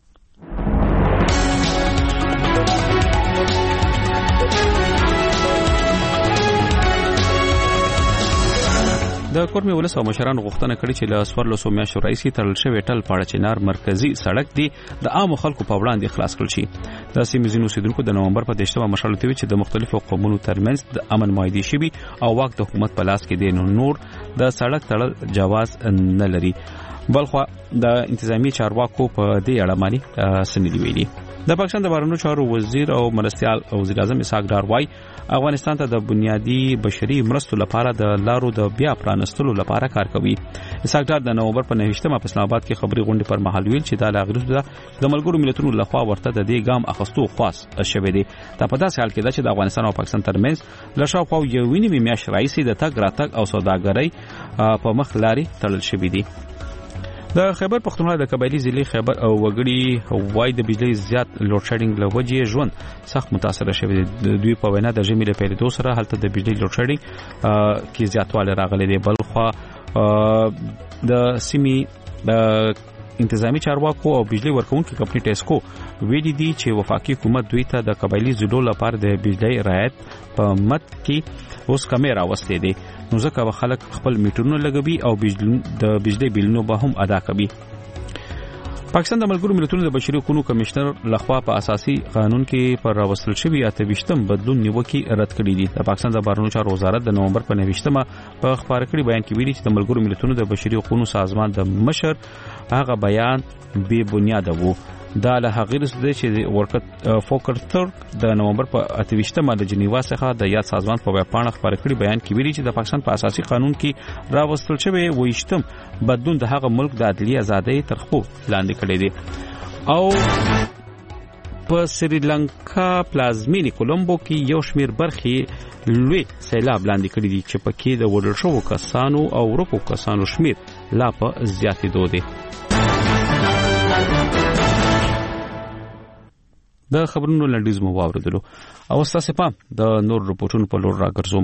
د کورمي ولس او مشرانو غوښتنه کړې چې له سوار لسو میاشتو راځي ترل شوی ټل پاړه چنار مرکزی سړک دی د عام خلکو په وړاندې خلاص کړل شي. د سیمې ځینو اوسیدونکو د نومبر په دیشتمه مشال ته چې د مختلفو قومونو ترمنځ د امن معاهده شوی او واک د حکومت په لاس کې دی، نو نور د سړک تړل جواز نه لري. بلخو د انتظامی چارواکو په دې اړه باندې سندې ویلي. د پاکستان د بهرنیو چارو وزیر او مرستیال وزیر اعظم اسحاق ډار وايي افغانستان ته د بنیادی بشري مرستو لپاره د لارو د بیا پرانستلو لپاره کار کوي. اسحاق ډار د نومبر په نهشتمه په اسلام آباد کې خبري غونډه پر مهال ویل چې د لاغرس د ملګرو ملتونو لخوا ورته د دې ګام اخستو خاص شوه دی. دا په داسې حال کې چې د افغانستان او پاکستان ترمنځ لښاو خو یو ویني میاش رئیس د تګ راتګ او سوداګرۍ په مخ لاري تړل شوې دي. د خیبر پختونخوا د قبایلی ضلع خیبر او وګړي وای د بجلی زیات لوډ شیډینګ له وجې ژوند سخت متاثر شوی دی. دوی په وینا د ژمي له پیلېدو سره هلته د بجلی لوډ شیډینګ کې زیاتوالی راغلی دی. بلخو د سیمې د انتظامی چارواکو او بجلی ورکوونکو کمپنی ټیسکو ویلي دي چې وفاقي حکومت دوی ته د قبایلی ضلعو لپاره د بجلی رعایت په مت کې اوس کمې راوستې دي، نو ځکه به خلک خپل میټرونه لګوي او د بجلی بیلونه به هم ادا کوي. پاکستان د ملګرو ملتونو د بشري حقوقو کمشنر لخوا په اساسي قانون کې پر راوستل شوی اته ویشتم بدلون نیوکي رد کړی دي. د پاکستان د بهرنیو چارو وزارت د نومبر په نهشتمه په خبر کړي بیان کې ویلي چې د ملګرو ملتونو د بشري حقوقو سازمان د مشر هغه بیان بے بنیاد وو. دا له هغه رسېدل چې ورکت فوکر ترک د نومبر په اته ویشتمه د جنیوا څخه د یاد سازمان په ویبپاڼه خبر کړي بیان کې ویلي چې د پاکستان په اساسي قانون کې راوستل شوی ویشتم بدلون د هغه ملک د عدلي ازادۍ تر خپل لاندې کړی دی. او په سریلانکا پلازمینی کولمبو کې یو شمیر برخې لوی سیلاب لاندې کړي دي چې پکې د وډل شو کسانو او ورکو کسانو شمیر لا په زیاتېدو دی. د خبرونو لنډیز مو واوریدلو او تاسو په د نور رپورټونو په لور راګرځوم.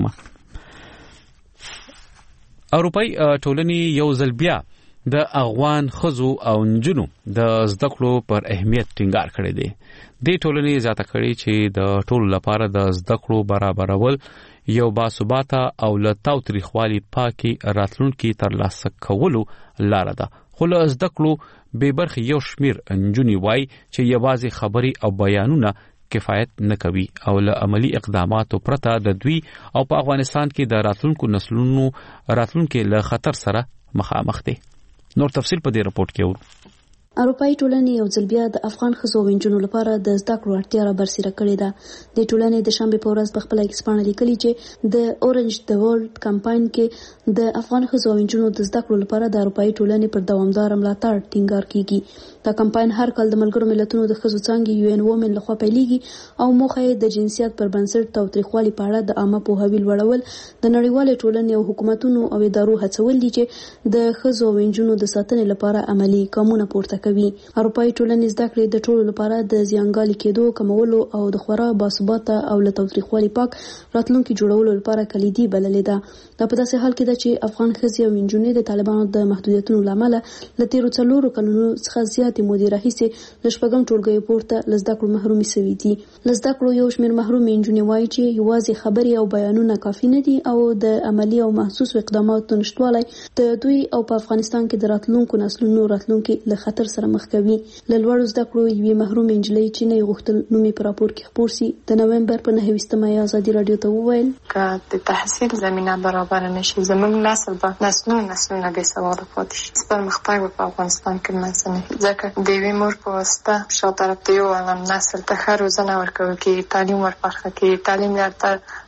اروپای ټولنې یو ځل بیا د افغان خزو او نجونو د زده کړو پر اهمیت ټینګار کړی دی. د ټولنې زیاته کړی چې د ټولو لپاره د زده کړو برابرول یو باثباته او له تاوتریخوالي پاکي راتلونکي ترلاسه کولو لاره ده. خو له زده کړو به برخه یو شمیر نجونی وای چې یوازې خبري او بیانونه کفایت نه کوي او له عملی اقداماتو پرته د دوی او په افغانستان کې د راتلونکو نسلونو راتلونکو له خطر سره مخامخ دي. نور تفصیل په دې رپورت کې ورو. اروپای ټولنې یو ځل بیا د افغان ښځو او نجونو لپاره د زده کړو اړتیا را برسېره کړې ده. د ټولنې د شنبې په ورځ په خپله ایکسپانه لیکلي چې د اورنج د ورلد کمپاین کې د افغان ښځو او نجونو د زده کړو لپاره د اروپایي ټولنې پر دوامدار ملاتړ ټینګار کیږي. دا کمپاین هر کال د ملګرو ملتونو د ښځو څانګې یو ان وومن لخوا پیلېږي او موخه یې د جنسیت پر بنسټ تاوتریخوالي په اړه د عامه پوهاوي لوړول، د نړیوالې ټولنې او حکومتونو او ادارو هڅول دي چې د ښځو او نجونو د ساتنې لپاره عملي ګامونه پورته کوي. اروپایي ټولنې زده کړې د ټولو لپاره د زیانګالي کېدو کمولو او د خورا باثباته او له تاوتریخوالي پاک راتلونکي جوړولو لپاره کلیدي بللې ده. دا په داسې حال کې ده چې افغان ښځې او نجونې د طالبانو د محدودیتونو له امله له تېرو څلورو کلونو څخه زیاتې مودې راهیسې له شپږم ټولګیو پورته له زده کړو محرومې سوي دي. له زده کړو یو شمېر محرومې نجونې وایي چې یوازې خبرې او بیانونه کافي نه دي او د عملي او محسوسو اقداماتو نشتوالی د دوی او په افغانستان کې د راتلونکو نسلونو راتلونکي له خطر سره مخ کوي. له لوړو زده کړو یوې محرومې نجلۍ چې نه یې غوښتل نوم یې په راپور کې خپور سي د نومبر په نهه ویشتمه یې ازادي راډیو ته وویل که د تحصیل زمینه برابر نشي زموږ نسل به نسلونه نسلونه بې سواده پاتې شي. پرمختګ به په افغانستان کې رامنځته نه شي ځکه د یوې مور په واسطه شا طرف ته یو عالم نسل ته ښه روزنه ورکول کېږي، تعلیم ورپرخه کېږي، تعلیم یې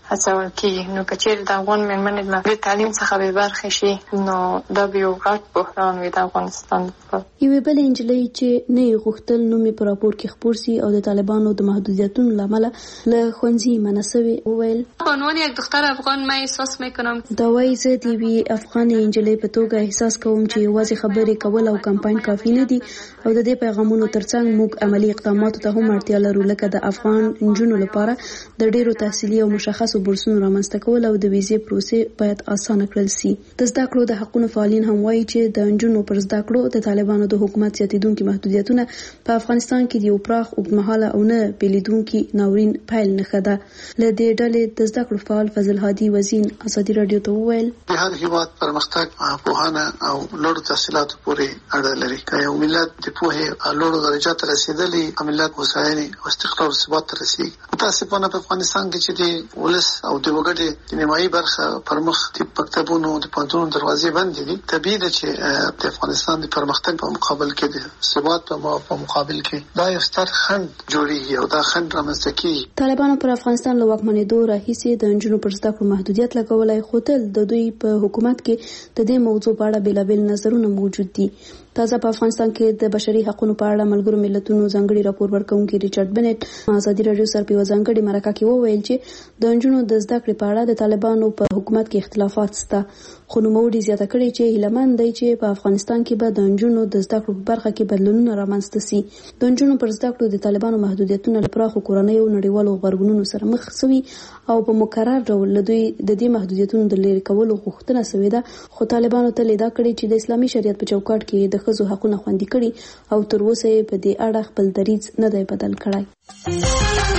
هڅول کیږي. نو کچېر د افغان مېرمنې د تعلیم څخه به برخې شي نو دا به یو غټ بحران وي د افغانستان لپاره. یوې بلې نجلۍ چې نه یې غوښتل نوم یې په راپور کې خپور سي او د طالبانو د محدودیتونو له امله له ښوونځي منع سوې وویل به عنوان یک دختر افغان من احساس میکنم. دا وایي زه د یوې افغانې نجلۍ په توګه احساس کوم چې یوازې خبرې کول او کمپاین کافي نه دي او د دې پیغامونو ترڅنګ موږ عملی اقداماتو ته هم اړتیا لرو، لکه د افغان نجونو لپاره د ډیرو تحصیلي او مشخصو بورسونو رامنځته کول او د ویزې پروسې باید اسانه کړل سي. د زده کړو د حقوقو فعالین هم وایي چې د نجونو پر زده کړو د طالبانو د حکومت زیاتېدونکي محدودیتونه په افغانستان کې د یو پراخ اوږدمهاله او نه بیلیدونکي ناورین پیل نښه ده. له دې ډلې د زده کړو فعال فضل هادي وزین ازادي رادیو ته وویل د هر هیواد پرمختګ پوهانه او لوړو تحصیلاتو پورې اړه لري. که یو ملت د پوهې لوړو درجاتو ته رسېدلی ملت هوساینې او استقرار او ثبات ته رسېږي. متاسفانه په افغانستان کې چې د ولس او د وګړي د نیمایي برخه پر مخ د مکتبونو د پوهنتونونو دروازې بندې دي. طبیعي ده چې د افغانستان د پرمختګ په مقابل کې د ثبات په مقابل کې دا یو ستر خنډ جوړیږي او دا خنډ رامنځته کیږي. طالبانو پر افغانستان له واکمنېدو راهیسې د نجونو پر زده کړو محدودیت لګولی، خو تل د دوی په حکومت کې د دې موضوع په اړه بېلابېل نظرونه موجود دي. تازه په افغانستان کې د بشري حقوقو په اړه ملګرو ملتونو ځانګړي راپور ورکوونکي ریچارډ بنټ ازادي رادیو سره په ځانګړي مرکه کې وویل چې د نجونو د زده کړې په اړه د طالبانو په حکومت کې اختلافات شته، خو نوموړي زیاته کړې چې هیلهمند دی چې په افغانستان کې به د نجونو د زده کړو په برخه کې بدلونونه رامنځته سي. د نجونو پر زده کړو د طالبانو محدودیتونه له پراخو کورنیو نړیوالو غبرګونونو سره مخ شوي او په مکرر ډول له دوی د دې محدودیتونو د لرې کولو غوښتنه شوې ده، خو طالبانو تل ادعا کړې چې د اسلامي شریعت په چوکاټ کې د ښځو حقونه خوندي کړي او تر اوسه یې په دې اړه خپل دریځ نه دی بدل کړی.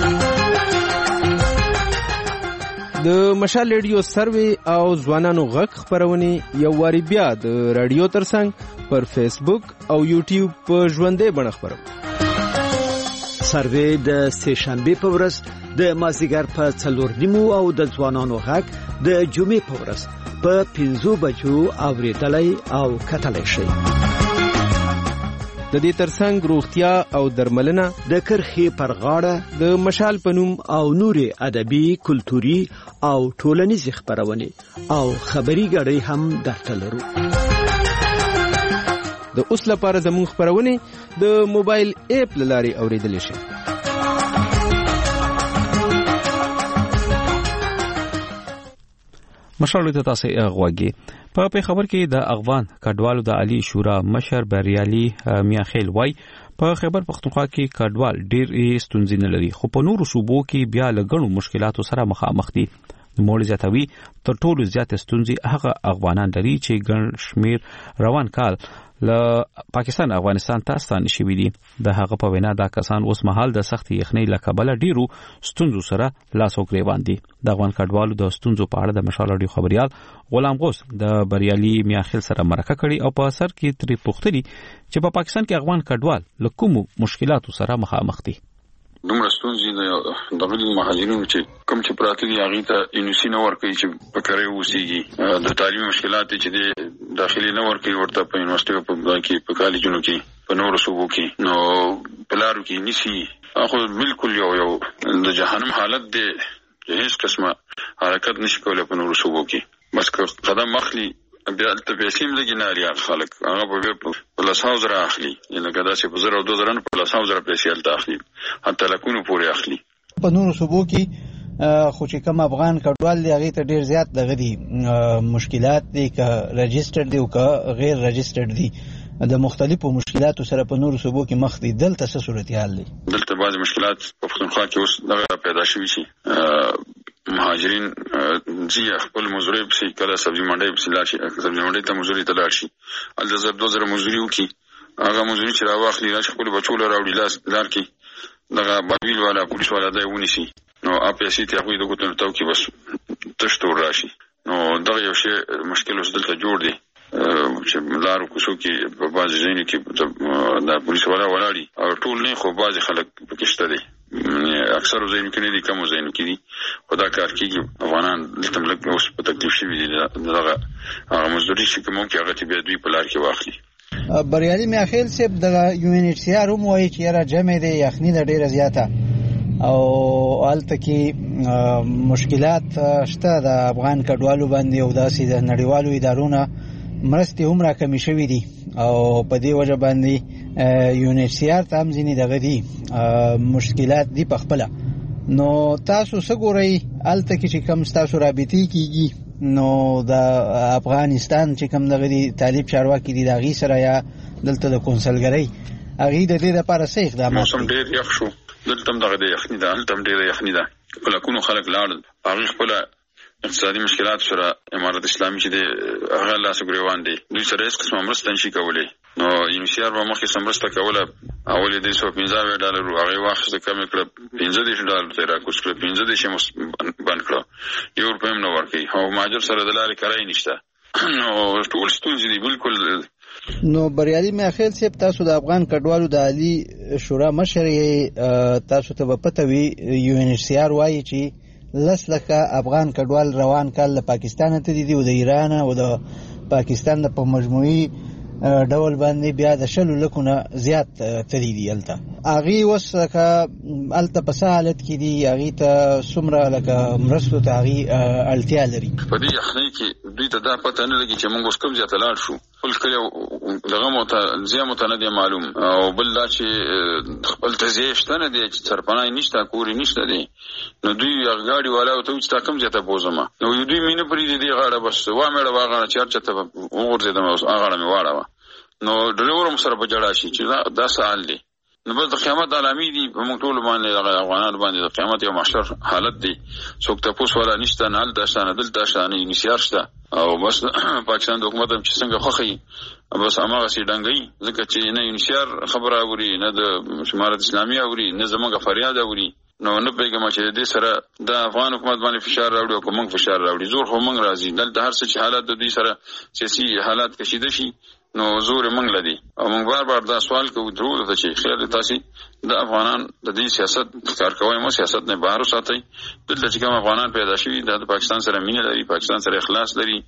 د مشال ریډیو سروي او ځوانانو غږ خبرونه یو واری بیا د رادیو ترڅنګ پر فیسبوک او یوټیوب په ژوندۍ بڼه خبرو. سروي د سه شنبه په ورځ د مازیګر په څلور نیمو او د ځوانانو غږ د جمعې په ورځ په پنځو بجو اوریدلای او کتلای شي. د دې ترڅنګ روغتیا او درملنه د کرخي پر غاړه د مشال پنوم او نوري ادبي کلتوري او ټولنیز خبرونه او خبري غړي هم درته لرو. د اوس لپاره زموږ خبرونه د موبایل اپ لاري اوریدل شي. مشال ته تاسو غواګي په په خبر کې د افغان کډوالو د عالی شورا مشر بریالي میاخیل وای په خیبر پختونخوا کې کډوال ډیر ستونزې نه لري، خو په نورو صوبو کې بیا لګڼو مشکلاتو سره مخامخ دي. موږ زیاتوي تر ټولو زیات ستونزې هغه افغانان لري چې ګڼ شمیر روان کال له پاکستان افغانستان ته ستانه شوي دي. د هغه په وینا دا کسان اوس مهال د سخت یخنۍ له کبله ډیرو ستونزو سره لاس او ګریوان دي. د افغان کډوالو د ستونزو په اړه د مشال رادیو خبريال غلام غوث د بریالي میاخیل سره مرکه کړي او په اثر کې ترې پوښتنه چې په پاکستان کې افغان کډوال له کوم مشکلاتو سره مخامخ دي. دومره ستونزې د دغه مهاجرینو چې کوم چې پراته دي هغه ته انوسی نه ورکوي چې په کړې اوسېږي، د تعلیمي مشکلات چې د داخلي نه ورکوي ورته په یونیورسيټي په کې په کالجونو کې په نورو صوبو کې نو پلارو کې نشي اخو بالکل یو یو د جهنم حالت دی، هیڅ قسمه حرکت نشي کولای په نورو صوبو کې. بس قدم اخلي بیا ته پیسې لګي نه لري خلک هغه په پلاس هاوس را اخلي ینه کدا چې په زره او دوه زره په پلاس هاوس را پیسې الته اخلي حتی لکونو پورې اخلي. په نورو صوبو کې خو چې کوم افغان کډوال دی هغه ته ډیر زیات دغه دي مشکلات دي، که رجستر دي او که غیر رجستر دي، د مختلفو مشکلاتو سره په نورو صوبو کې مخ دي. دلته څه صورتحال دي؟ دلته بعض مشکلات په پښتونخوا کې اوس دغه پیدا شوي چې مهاجرین زی خپل مزوري په کله سبزی منډي په لاړ شي، سبزی منډي ته مزوري ته لاړ شي، ال د زر دوه زره مزوري وکي هغه مزوري چې راوخلي راځي خپل بچو له راوړي لاس لار کې دغه بابیل والا پولیس والا دی ونیسي نو اپ سي ته هغه د ګوتنو تاو کې بس تشتور راشي. نو دغه یو شی مشکل اوس دلته جوړ دی چې لارو کوڅو کې په بعض ځایونو کې د پولیس والا ولاړي او ټول نه خو بعض خلک پکې شته دي، اکثر ځایونو کې نه دي، کوم ځایونو کې دي. په دا کار کې افغانان دلته ملک اوس په تکلیف شوي دي، دغه هغه مزدوري چې کوم کې هغه بیا دوی په لار کې واخلي. بریالي میاخیل صاحب د یو ان ایچ سی آر هم وایي چې را جمع دي یخني د ډیره زیاته او الته کې مشکلات شته د افغان کډوالو باندې او داسې د نړیوالو ادارونو مرستې هم راکمې شوې دي او په دې وجه باندې یو ان ایچ سی آر ته هم ځینې دغه دي مشکلات دي په خپله. نو تاسو څه ګورئ هلته کې چې کوم ستاسو رابطې کېږي نو د افغانستان چې کوم دغه دي طالب چارواکي دي د هغې سره یا دلته د کونسلګرۍ هغې د دې دپاره څه اقدامات موسم ډېر یخ شو، دلته هم دغه د یخني ده، هلته هم ډېره یخني ده. په لکونو خلک لاړل، هغوی خپله اقتصادي مشکلات سره امارت اسلامي چې دی هغه لاس ګریوان دی، دوی سره هېڅ قسمه مرسته نشي کولی. نو یونیسیار به مخکې څه مرسته کوله، اول یې درې سوه پنځه اویا ډالر وو، هغه یې واخیسته کم یې کړه پنځه دېرش ډالرو ته یې راکوز کړه، پنځه دېرش یې بند کړه، یو روپۍ هم نه ورکوي او مهاجر سره د لارې کرایه نشته. نو ټول ستونزې دي بالکل. نو بریالي میاخیل صاحب، تاسو د افغان کډوالو د عالي شورا مشر یې، تاسو ته به پته وي یو ان ایچ سی آر وایي چې لس لکه افغان کډوال روان کال له پاکستان ته دي او د ایران او د پاکستان د په مجموعي ډول باندې بیا د شلو لکو نه زیات تللی دي هلته. هغې اوس لکه هلته په څه حالت کې دي، هغې ته څومره لکه مرستو ته هغې اړتیا لري؟ په دې یخنۍ کې دوی ته دا پته نه لګي چې موږ اوس کوم ځای ته لاړ شو. خپل کلی دغه مو ته ځای مو ته نه دی معلوم، او بل دا چې خپل ته ځای شته نه دی، چې سرپناه نشته، کور یې نشته دی. نو دوی هغه ګاډي والا ورته وایي چې تا کوم ځای ته بوځمه، نو دوی مې نه پرېږدي دې غاړه، بس وامیړه وا غاړه چې هر چا ته وغورځېدم اوس هغه غاړه مې واړوه. نو ډریور هم سره په جړا شي چې دا څه حال دی. نو بس د قیامت علامې دي په موږ ټولو باندې، دغه افغانانو باندې د قیامت یو محشر حالت دی. څوک تپوس والا نشته، نه هلته شته، نه دلته شته، نه یونیسیار شته، او بس پاکستان د حکومت هم چې څنګه خوښوي بس هماغسې ډنګوي، ځکه چې نه یونیسیار خبره اوري، نه د امارت اسلامي اوري، نه زموږ فریاد اوري. نو نه پوهېږم چې د دې سره د افغان حکومت باندې فشار راوړي او په موږ فشار راوړي. زور خو موږ راځي، دلته هر څه چې حالات د دوی سره سیاسي حالات کشیده شي نو زور موږ لدی، او موږ بار بار دا سوال کوو درو ته چې خیر تاسو د افغانان د دې سیاست کار کوي، مو سیاست نه بهر وساتئ. دلته چې کوم افغانان پیدا شوي د پاکستان سره مینه لري، پاکستان سره اخلاص لري.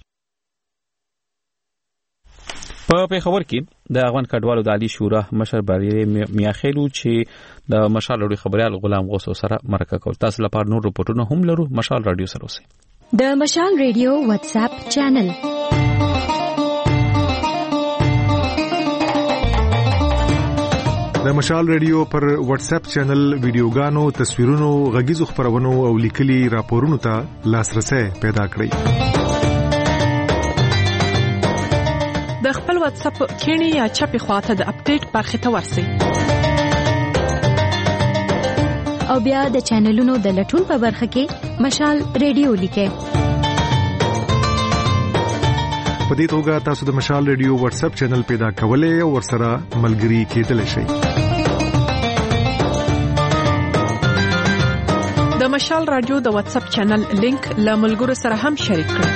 په پیښور کې د افغان کډوالو د عالی شورا مشر بریالي میاخیلو چې د مشال رادیو خبريال غلام غوث سره مرکه کول. تاسو لپاره نور رپورټونه هم لرو. مشال رادیو سره اوسئ. د مشال رادیو واتس اپ چینل د مشال رادیو پر واتس اپ چینل ویډیوګانو، تصویرونو، غږیزو خبرونو او لیکلي راپورونو ته لاسرسي پیدا کړئ. د خپل واتس اپ کینی یا چپی خواته د اپډیټ برخه ته ورسئ، او بیا د چینلونو د لټون په برخه کې مشال رادیو لیکئ. په دې توګه تاسو د مشال رادیو واتس اپ چینل پیدا کولای او ورسره ملګري کېدلی شئ. د مشال رادیو د واتس اپ چینل لینک له ملګرو سره هم شریک کړئ.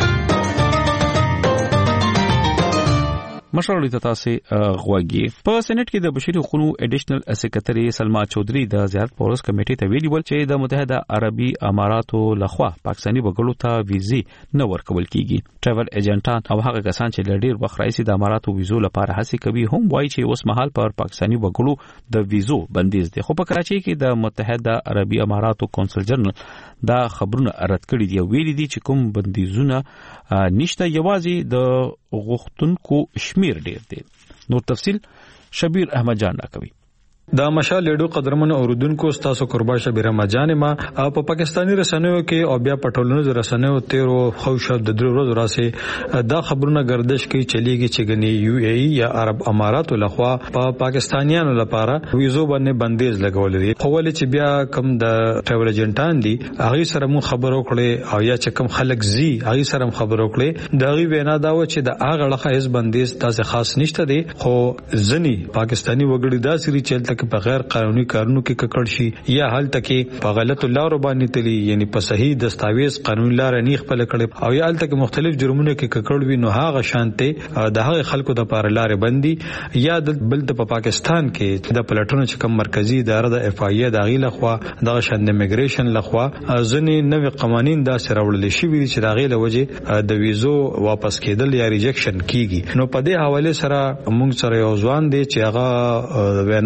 مشرولې ته تاسو غوږی. په سېنات کې د بشري حقوقو اډیشنل سکرټري سلما چودري د زیارت پروس کمیټې ته ویلي ول چې د متحده عربي اماراتو لخوا پاکستاني وګړو ته ویزې نه ورکول کیږي. ټریول ایجنټان او هغه کسان چې لډیر وخت راځي د اماراتو ویزو لپاره هڅه کوي هم وایي چې اوس مهال پر پاکستاني وګړو د ویزو بندیز دی. خو په کراچۍ کې د متحده عربي اماراتو کونسل جنرال دا خبرونه رد کړي دي او ویلي دي چې کوم بندیزونه نشته، یوازې د غوښتونکو شمیر ډیر دی. نور تفصيل شبیر احمد جان راکوي. دا مشال لیډو قدرمنو اوردونکو ستاسو قربا شبیر احمد جان ما په پاکستانی رسنیو کې او بیا پټولونو رسنیو تیرو خوشب د درو ورځې راسي دا خبرونه گردش کوي چلیږي چې غني یو ای ای یا عرب اماراتو لخوا په پاکستانیانو لپاره ویزو باندې بندیز لګول دي. خو ولې چې بیا کم د ټریول ایجنټان دي هغه سره مو خبرو کړي او یا چې کم خلک زی هغه سره خبرو کړي دا غي وینا دا و چې د هغه لخوا هیڅ بندیز تاسو خاص نشته دي. خو ځنی پاکستانی وګړي دا سری چلته کې په غیر قانوني کارونو کې ککړ شي یا حالت کې په غلط لارو باندې تلي، یعنی په صحیح دستاویز قانوني لار نه خپل کړي او یا حالت کې مختلف جرمونو کې ککړ وي، نو هغه شانته د هغه خلکو د لپاره لارې بندي یا د بل په پاکستان کې د پلاتونو چې کوم مرکزی اداره د اف ای د غیله خوا د شند امیګریشن لخوا ځنې نوې قوانين دا سره وړل شي چې د غیله وجه د ویزو واپس کېدل یا ریجکشن کیږي. نو په دې حواله سره موږ سره یو ځوان دی چې هغه وینا مطابق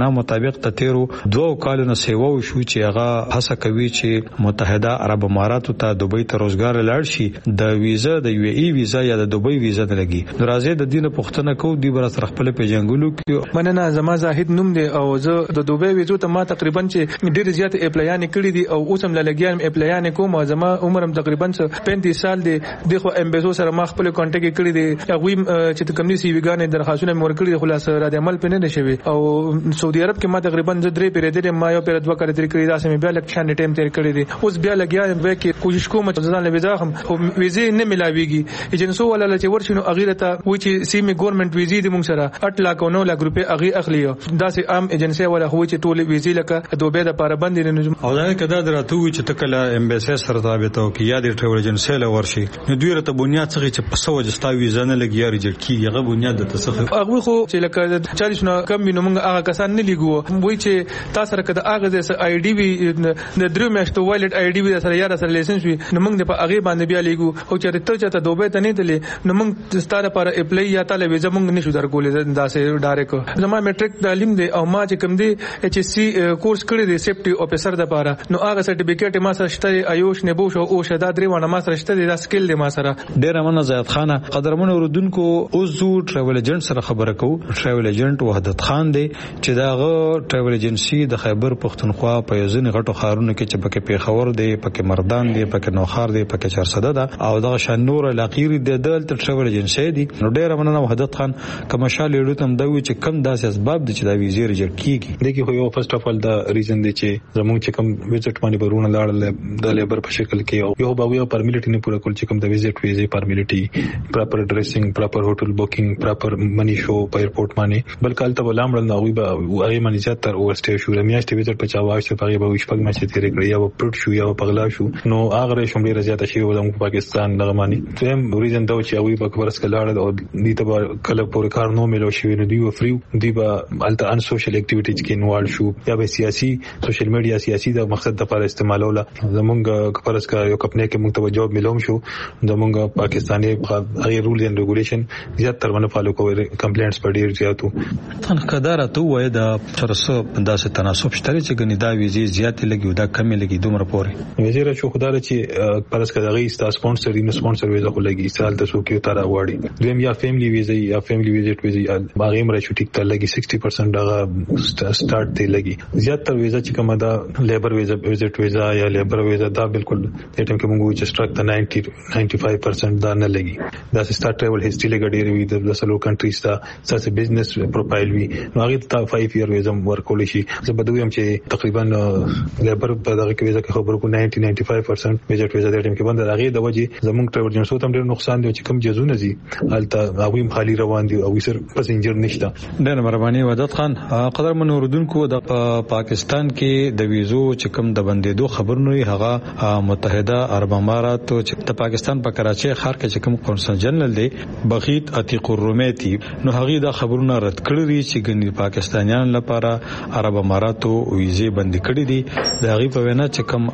مطابق تیرو دوه کالونو سیوا شو چې هغه هڅه کوي چې متحده عرب اماراتو ته دوبۍ ته روزګار لاړ شي د ویزا د یو ای ویزا یا د دوبۍ ویزا نه لګي. درازه د دینه پښتنه کو دی بر سره خپل پیژنګلو کې مننه. زما زاهد نوم دی او زه د دوبۍ ویزو ته ما تقریبا چې ډیر زیات اپلایان کړی دي او اوس هم لګیان اپلایان کوم. زما عمر هم تقریبا پینتیس سال دی. دغه امبیسو سره ما خپل کانټیکټ کړی دی. هغه چې کوم ني سی ویګانې درخواستونه مور کړی دي خلاص را د عمل پنه نشوي. او سعودي عرب کې ما تقریبا درې پیری دي ما یو پیر دوه کړی درې کړی دا سمې بیا لکشان ټیم تیر کړی دي. اوس بیا لګیا به کې کوشش کوم چې ځان له ویزا هم ویزې نه ملاويږي. ایجنسو ولا چې ورشنو اغیره ته و چې سیمه ګورنمنت ویزې د موږ سره اټ لاک او نو لاک روپے اغي اخلي. دا سه عام ایجنسی ولا خو چې ټول ویزې لکه دوبه د پاره باندې نه او دا کدا درته و چې تکله امبیسي سره رابطه او کې یاد ټریول ایجنسی له ورشي نو دوی رته بنیاد څخه چې په سو جستا ویزا نه لګي یا ریجکټ کیږي. هغه بنیاد د تصفیق هغه خو چې لکه چالیس نو کم بینو موږ هغه کسان نه لګو وای چې تاسو سره کده هغه د آی ډی وی د درو میاشتو وایلټ آی ډی وی سره یا سره لایسنس وي نو موږ د په هغه باندې بیا لګو او چې ته چې ته دوبه ته نه دلې نو موږ ستاره پر اپلای یا تعالی ویزا موږ نشو درکولې دا سه ډایرکټ. زما میټریک تعلیم دی او ما چې کوم دی ایچ اس سی کورس کړی دی سیفټي افیسر د پاره نو هغه سرټیفیکټ ما سره شته ایوش نه بوش او شدا درې ونه ما سره شته دا سکل دی ما سره. ډیر مننه زیات خان. قدرمن اوردونکو اوس زو ټریول ایجنټ سره خبره کو. ټریول ایجنټ وحدت خان دی چې داغه ټریول ایجنسی د خیبر پختونخوا په یزن غټو خارونو کې چې پکې پیښور دی پکې مردان دی پکې نوخار دی پکې چارسده ده او دغه شان نور علاقې د دلته ټریول ایجنسی دی. نو ډیر مننه وحدت خان. کوم شال یړو تم دوی چې کم داسې اسباب دي چې دا ویزې ریجکټ کیږي. دغه خو یو فرست اف ال دا ریزن دی چې زموږ چې کوم ویزټ باندې برونه لاړل د لیبر په شکل کې یو به یو پرمیلیټ نه پوره کول چې کوم د ویزټ ویزې پرمیلیټي پراپر ډریسینګ پراپر هوټل بوکینګ پراپر منی شو په ایرپورټ باندې بلکې الته ولامړل نو به هغه منی زیات تر اوورسټي شو رمیاشتې ویزټ په چاواش په هغه به وشپګ مشه تیرې کړی یا پروت شو یا پغلا شو نو هغه شومړي رضایت شي ولهم پاکستان دغه معنی تم ریزن دا چې هغه په ورس کلاړ او دې ته کله پورې کار نو ملو شي نو دی و فریو دی به الته ان سوشل اکټیویټیز کې انوالو شو یا به سیاسي سوشل میډیا سیاسي د مقصد لپاره استعمالوله. زمونږ کپرس کا یو کپنه کې موږ ته جواب ملوم شو زمونږ پاکستاني هغه رول اینڈ ریګولیشن زیات تر باندې فالو کوي کمپلینټس په ډیر زیاتو. تنقدار ته وای دا ترسو داسې تناسب شته چې غنی دا ویزې زیات لګي دا کم لګي دومره پوري وزیر شو خدای چې پرس کداغي ستا سپانسر دی سپانسر ویزا خو لګي سال تاسو کې تر واړي دویم یا فیملی ویزا یا فیملی ویزټ ویزا باغې مر شو ټیک تر لګي شصت پرسنټ هغه سٹارټ دی لګي. زیات تر ویزا چې کومه دا لیبر ویزا ویزټ ویزا یا لیبر ویزا دا بالکل د ټیم کې موږ چې سٹرک ته نائنٹی نائنٹی فائیو پرسنٹ دا نه لګي. دا سٹارټ ټریول هیستوري لګډي وي د سلو کنټریز ته ساسه بزنس پروفایل وي نو هغه ته فایو ایئر ویزا ورکول شي. زه بدوی هم چې تقریبا لیبر په دغه کې ویزا کې خبر کو نائنٹی نائنٹی فائیو پرسنٹ ویزټ ویزا د ټیم کې باندې هغه د وجه زموږ ټریول ایجنټو ته ډېر نقصان دی چې کوم جزونه زی الته هغه خالی روان دي او سر پسنجر نشته. ډېر مهرباني وحدت خان. قدر من اوردونکو د پاکستان کې د ویزو چې کوم د بندیدو خبر نه هغه متحده عرب امارات چې د پاکستان په کراچي ښار کې چې کوم قونسل جنرال دی بخیت عتیق الرومیتی نو هغه دا خبرونه رد کړی دي چې ګنې پاکستانیان لپاره عرب اماراتو ویزې بند کړي دي. د هغه په وینا چې کوم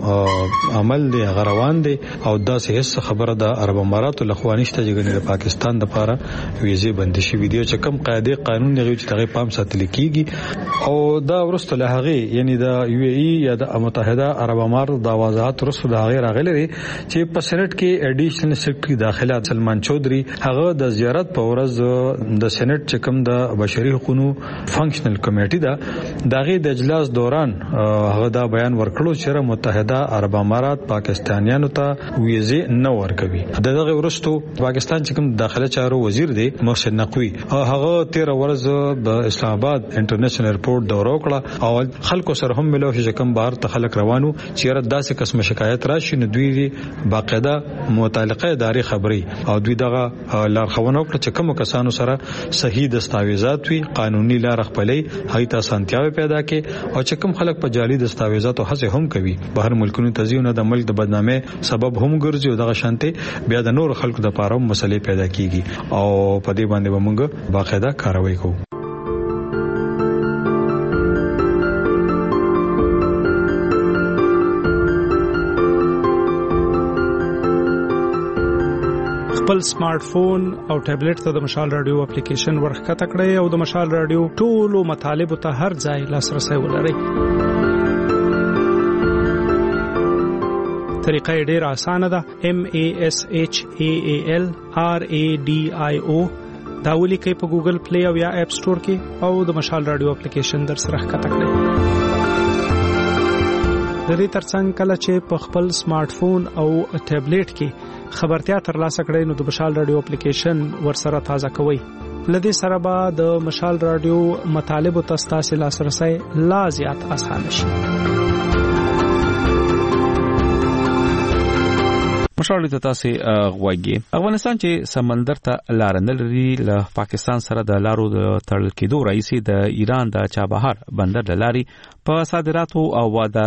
عام عمل دی غروان دی او دا هیڅ خبره د عرب اماراتو لخوا نشته چې ګنې پاکستان لپاره ویزې بند شي. ویډیو چې کوم قاعده قانون نه چې هغه پام ساتل کیږي او دا ورسته له هغه یعنی د یو ای یا د متحده عرب امارات د وضاحت ورسته د هغه راغلي چې په سېنات کې اډیشنل سیکریټری داخله سلمان چودري هغه د زیارت په ورځ د سېنات چې کوم د بشري حقوقو فنکشنل کمیټې دا دغه د اجلاس دوران هغه دا بیان ورکړو چې متحده عرب امارات پاکستانیانو ته ویزې نه ورکوي. دغه ورستو پاکستان چې کوم داخله چارو وزیر دی محسن نقوی هغه تیر ورځ د اسلام آباد انټرنیشنل ایرپورټ دورو کړه او خلکو سره هم ملو چې کوم بهر ته خلک روانو چې داسې قسم شکایت راشي نو دوی باقاعده متعلقه ادارې خبري او دوی دغه لارښوونه وکړه چې کوم کسانو سره صحیح دستاویزات وي قانوني لار خپلې هغه ته سنتیاوي پیدا کړي او چې کوم خلک په جعلي دستاویزاتو هڅه هم کوي بهر ملکونو تزیونه د ملک د بدنامۍ سبب هم ګرځي او دغه شانته بیا د نور خلکو د پاره مسلې پیدا کیږي او په دې باندې موږ باقاعده کاروي کوو. خپل سمارټ فون او ټابلیټ ته د مشال رادیو اپلیکیشن ورخکته کړئ او د مشال رادیو ټولو مطالب ته هر ځای لاسرسي ولرئ. طریقه یې ډېره اسانه ده. M A S H A A L R A D I O دا ولیکئ په ګوګل پلی او یا اپ سٹور کې او د مشال رادیو اپلیکیشن در سره ښکته کړئ. د دې ترڅنګ کله چې په خپل سمارټ فون او ټابلیټ کې خبرتیا ترلاسه کړئ نو د مشال رادیو اپلیکیشن ورسره تازه کوئ. لدې سره به د مشال رادیو مطالب ته ستاسو لاسرسي لا زیات اسانه شي. مشال ته تاسو غوږی افغانستان چې سمندر ته لار نه لري له پاکستان سره د لارو د تړل کېدو رئیسي د ایران د چابهار بندر د لاري په صادراتو او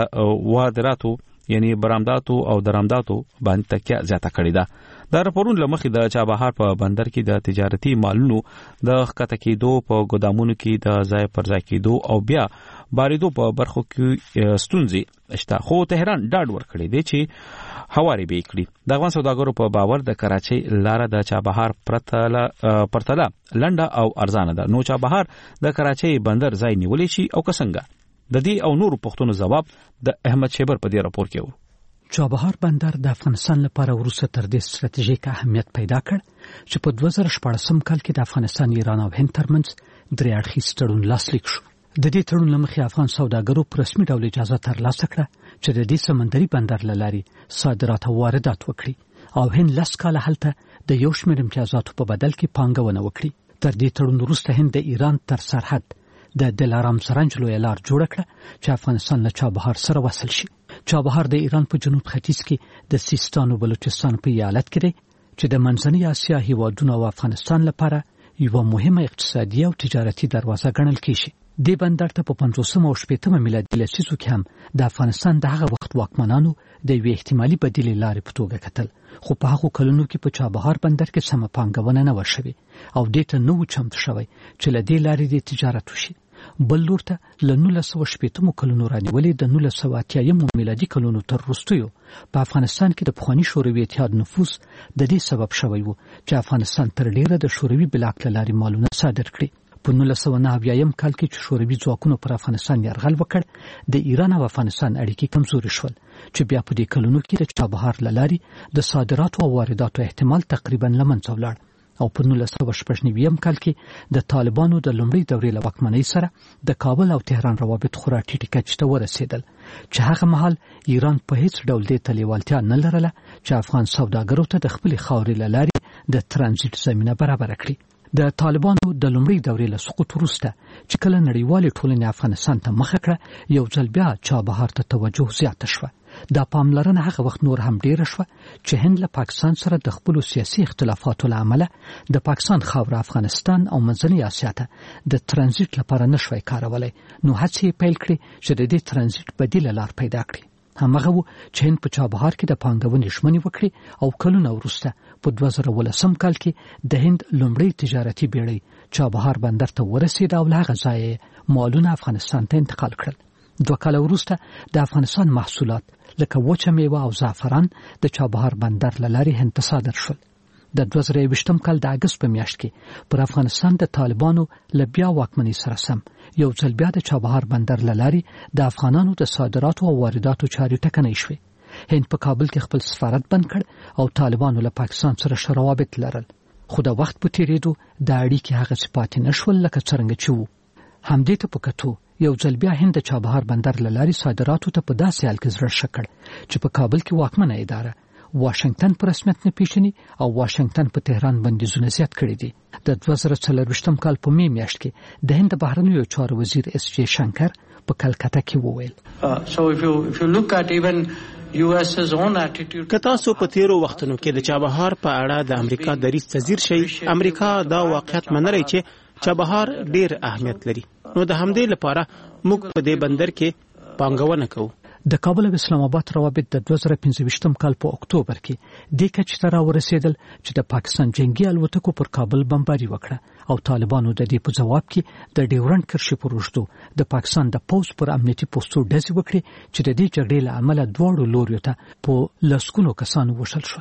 وارداتو یعنی برآمداتو او درآمداتو باندې تکیه زیاته کړې ده. د راپورونو لمخې د چابهار په بندر کې د تجارتي مالونو د ښکته کېدو په ګودامونو کې د ځای پر ځای کېدو او بیا باریدو په برخو کې ستونزې شته، خو تهران ډاډ ورکړی دی چې هواري به کړی. د افغان سوداګرو په باور د کراچۍ لار د چابهار پرتله پرتله لنډه او ارزانه ده، نو چابهار د کراچۍ بندر ځای نیولې شي او کسنګه. د دې او نورو پښتنو جواب د احمد شیبر په دې راپور کې و. چابهار بندر د افغانستان لپاره وروسته تر دې ستراتیژیک اهمیت پیدا کړ چې په دوه زره شپږم کال کې د افغانستان، ایران او هند ترمنځ درې اړخیز تړون لاسلیک شو. د دې تړون لمخې افغان سوداګرو په رسمي ډول اجازه ترلاسه کړه چې د دې سمندري بندر له لارې صادرات او واردات وکړي او هند لس کاله هلته د یو شمېر امتیازاتو په بدل کې پانګونه وکړي. تر دې تړون وروسته هند د ایران تر سرحد د دلارام سرنج لویه لار جوړه کړه چې افغانستان له چابهار سره وصل شي. چابهار د ایران په جنوب ختیځ کې د سیستان او بلوچستان په ایالت کې دی چې د منځنۍ اسیا هیوادونو او افغانستان لپاره یو مهمه اقتصادي او تجارتي دروازه ګڼل کیږي. دې بندر ته په پنځوسمه او شپېتمه میلادي لسیزو کې هم د افغانستان د هغه وخت واکمنانو د یوې احتمالي بدیلې لارې په توګه کتل، خو په هغو کلونو کې په چابهار بندر کې سمه پانګونه نه وه شوې او دې ته نه و چمتو شوی چې له دې لارې د تجارت وشي. بل لور ته له نولس سوه شپېتمو کلونو رانیولې د نولس سوه اتیایمو میلادي کلونو تر وروستیو په افغانستان کې د پخواني شوروي اتحاد نفوذ د دې سبب شوی و چې افغانستان تر ډیره د شوروي بلاک له لارې مالونه صادر کړي. په نولس سوه نهه اویایم کال کې چې شوروي ځواکونو پر افغانستان یرغل وکړ، د ایران او افغانستان اړیکې کمزورې شول چې بیا په دې کلونو کې د چابهار له لارې د صادراتو او وارداتو احتمال تقریبا له منځه ولاړ او په نولس سوه شپږ نوي کال کې د طالبانو د لومړۍ دورې له واکمنۍ سره د کابل او تهران روابط خورا ټیټې کچې ته ورسېدل چې هغه مهال ایران په هیڅ ډول دې ته لیوالتیا نه لرله چې افغان سوداګرو ته د خپلې خاورې له لارې د ترانزیت زمینه برابره کړي. د طالبانو د لومړۍ دورې له سقوط وروسته چې کله نړیوالې ټولنې افغانستان ته مخه کړه، یو ځل بیا چابهار ته توجه زیاته شوه. دا پاملرنه هغه وخت نور هم ډیره شوه چې هند له پاکستان سره د خپلو سیاسي اختلافاتو له امله د پاکستان خاوره افغانستان او منځنۍ اسیا ته د ترانزیت لپاره نشوی کارولی، نو هڅې یې پیل کړې چې د دې ترانزیت بدیله لار پیدا کړي. همغه و چې هند په چابهار کې د پانګونې ژمنې وکړي او کلونه وروسته په دوه زره ولسم کال کې د هند لومړۍ تجارتي بیړۍ چابهار بندر ته ورسېده او له هغه ځایه مالونه افغانستان ته انتقال کړل. دوه کاله وروسته د افغانستان محصولات لکه وچه میوه او زعفران د چابهار بندر له لارې هند ته صادر شول. د دوه زره یوویشتم کال د اګست په میاشت کې پر افغانستان د طالبانو له بیا واکمنۍ سره سم یو ځل بیا د چابهار بندر له لارې د افغانانو د صادراتو او وارداتو چارې ټکنۍ شوې. هند په کابل کې خپل سفارت بند کړ او طالبانو له پاکستان سره ښه روابط لرل، خو د وخت په تیریدو د اړیکې هغسې پاتې نه شول لکه څرنګه چې وو. همدې ته په کتو یو ځل بیا هند د چابهار بندر له لارې صادراتو ته په داسې حال کې زړه ښه کړ چې په کابل کې واکمنه اداره واشنگټن په رسمیت نه پیژني او واشنگټن په تهران بندیزونه زیات کړي دي. د دوه زره څلرویشتم کال په می میاشت کې د هند بهرنیو چارو وزیر اس جے شنکر په کلکته کې وویل so if you if you look at even U S's own attitude که تاسو په تیرو وختونو کې د چابهار په اړه د امریکا دریځ تذیر شي، امریکا دا واقعیت منلای چې چابهار ډیر اهمیت لري، نو د همدې لپاره موږ په دې بندر کې پانګونه کوو. د کابل او اسلام آباد روابط د دوه زره پنځه ویشتم کال په اکتوبر کې د کچې ته راورسېدل چې د پاکستان جنگي الوتکو پر کابل بمباري وکړه او طالبانو د دې په جواب کې د ډیورنډ کرښې پر اوږدو د پاکستان د پوځ پر امنیتي پوسټو ډزې وکړې چې د دې جګړې له امله دواړو لوریو ته په لسګونو کسانو وشل شول.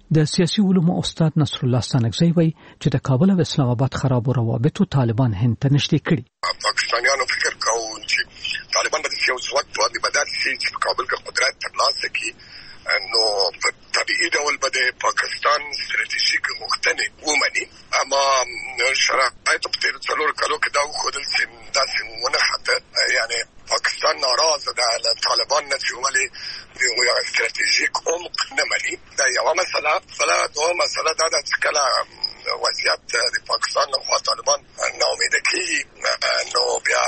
د سیاسي علومو استاد نصر الله ستانکزی وایي چې د کابل او اسلام آباد خرابو روابطو طالبان هند ته نږدې کړي. پاکستانیانو فکر کاوه چې طالبان به د یو ځواک په واسطه بدل شي چې په کابل کې قدرت ترلاسه کړي، نو په طبيعي ډول به د پاکستان ستراتیژیک غوښتنې ومني. اما شرایط په تیر څلور کالو کې دا وښودل چې داسې ونه خطر، یعنی پاکستان ناراضه ده له طالبان نه چې ولې یو ستراتیژیک عمق نه مني. دا یوه مسله. مسله دوه مسله دا ده چې کله وضعیت د پاکستان لخوا طالبان ناامیده کېږي، نو بیا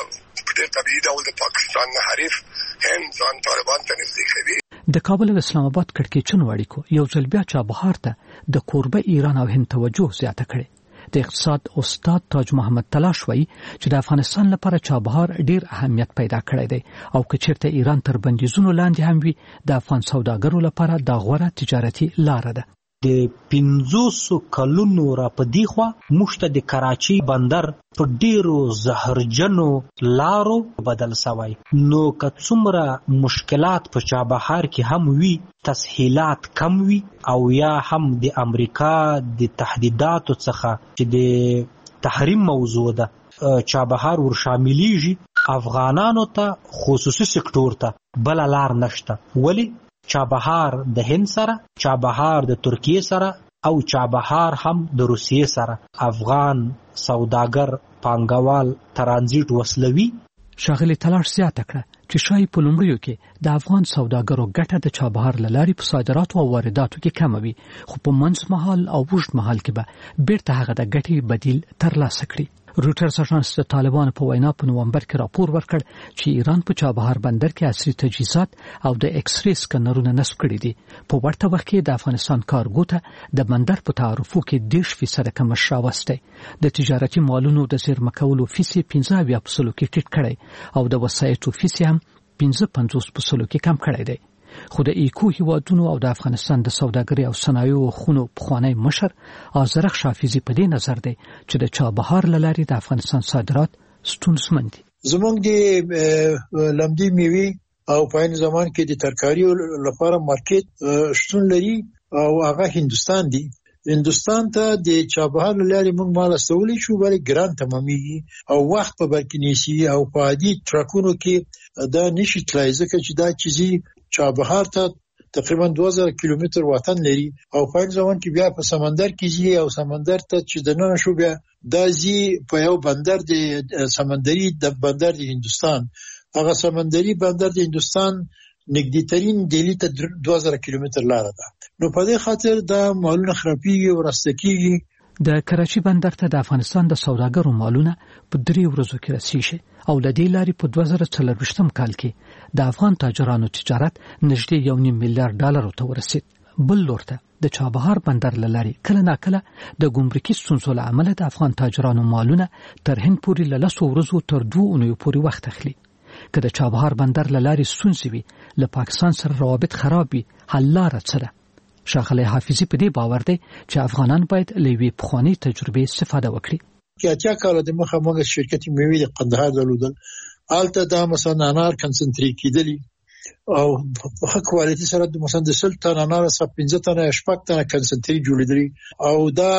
په ډېر طبیعي ډول د پاکستان حریف هند ځان طالبان ته نږدې کوي. د کابل او اسلام آباد کړکېچونو اړیکو یو ځل بیا چابهار ته د کوربه ایران او هند توجه زیاته کړې. د اقتصاد استاد تاج محمد تلاش وایي چې د افغانستان لپاره چابهار ډیر اهمیت پیدا کړی دی او که چیرته ایران تر بندیزونو لاندې هم وي د افغان سوداګرو لپاره دا غوره تجارتي لاره ده. د پنځوسو کلونو را پدې خوا موږ ته د کراچۍ بندر په ډیرو زهرجنو لارو بدل سوی، نو که څومره مشکلات په چابهار کې هم وي، تسهیلات کم وي او یا هم د امریکا د تهدیداتو څخه چې د تحریم موضوع ده چابهار ور شاملیږي، افغانانو ته خصوصي سکتور ته بل لار نشته. ولی چابهار د هند سره، چابهار د ترکیه سره او چابهار هم د روسیې سره افغان سوداګر پانګوال ترانزیت وسلوي. شاغلي تلاش زیاته کړه چې شاید په لومړیو کې د افغان سوداګرو ګټه د چابهار لاري په صادراتو او وارداتو کې کم وي، خو په منځ مهال او اوږد مهال کې به بیرته هغه د ګټې بدیل ترلاسه کړي. روټرز اژانس د طالبانو په وینا په نومبر کې راپور ورکړ چې ایران په چابهار بندر کې عصري تجهیزات او د ایکس ری سکنرونه نصب کړي دي. په ورته وخت کې د افغانستان کارګو ته د بندر په تعرفو کې دیش فیصد کمښت راوستی. د تجارتي مالونو د زیرمه کولو فیصد پنځه اویا په سلو کې ټیټ کړی او د وسایطو فیصد هم پنځه پنځوس په سلو کې کم کړی دی. خو د ایکو هیوادونو او د افغانستان د سوداګرۍ او صنایعو خونو پخوانی مشر آذرخ شافیزي په دې نظر دی چې د چابهار لاري د افغانستان صادرات ستونزمن دي. زموږ د لمدی میوي او په این زمان کې د ترکاریو لپاره مارکیټ شتون لري او هغه هندستان دی. هندستان ته د چابهار لاري موږ مال استولی شو، ولی ګران تمامېږي او وخت په برکینیسي او په عادي ټرکونو کې دا نشي تلای، ځکه چې دا چیزي چابهار ته تقریبا دوه زره کیلومتر وطن لري او په این زمان کې بیا په سمندر کې ځي او سمندر ته چې دننه شو بیا دا ځي په یو بندر د سمندري د بندر د هندستان. هغه سمندري بندر د هندستان نږدې ترين دلی ته دوه زره کیلومتر لاره ده، نو په دې خاطر دا مالونه خرابېږي او راستکیږي. د کراچي بندر ته د افغانستان د سوداګرو مالونه په درې ورځو کې رسیږي او د دې لارې په دوه زره څلرویشتم کال کې د افغان تاجرانو تجارت نږدې یو نیم میلیارډ ډالرو ته ورسید. بل لورته د چابهار بندر لاري کله ناکله د ګمرکي ستونزو له امله د افغان تاجرانو مالونه تر هند پورې له لسو ورځو تر دوه اونیو پورې وخت اخلي. که د چابهار بندر لاري ستونزې وي، له پاکستان سره روابط خراب وي، حل لاره څه ده؟ شاغلی حافظي په دې باور دی چې افغانان باید له یوې پخوانۍ تجربې استفاده وکړي. کې اتیا کاله د مخه موږ شرکت میوې د قندهار درلودل، هلته دا مثلا انار کنسنټریټ کېدلی او په ښه کوالټي سره د مثلا د سل تن انار څخه پنځه تنه شپږ تنه کنسنټریټ جوړېدلی او دا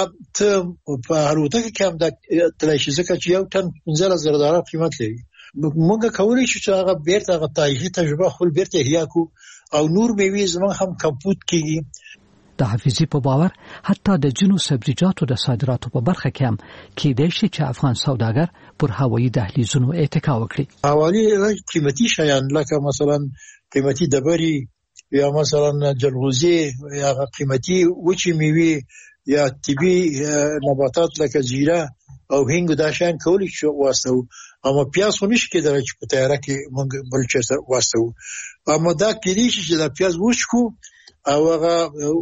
ته په الوتکه کې هم د تلای شي، ځکه چې یو تن پنځه زره ډالر قیمت لري. موږ کولی شو چې هغه بیرته هغه تاریخي تجربه خپل بیرته احیا کو او نور میوې زموږ هم کمپوت کیږي. د حافظي په باور حتی د جنو سبزیجاتو د صادراتو په برخه کې هم کېدای شي چې افغان سوداګر پر هوایي دهلیزونو اتکا وکړي. حوالی قیمتي شیان لکه مثلا قیمتي دبري یا مثلا جلغوزي یا قیمتي وچې میوې یا طبي نباتات لکه زیره او هنګ دا شیان کولی شو واسطو، اما پیاز خو نشي کېدای چې په تیاره کې موږ بل څه واسطو. اما دا کېدای شي چې دا پیاز وچ کو او هغه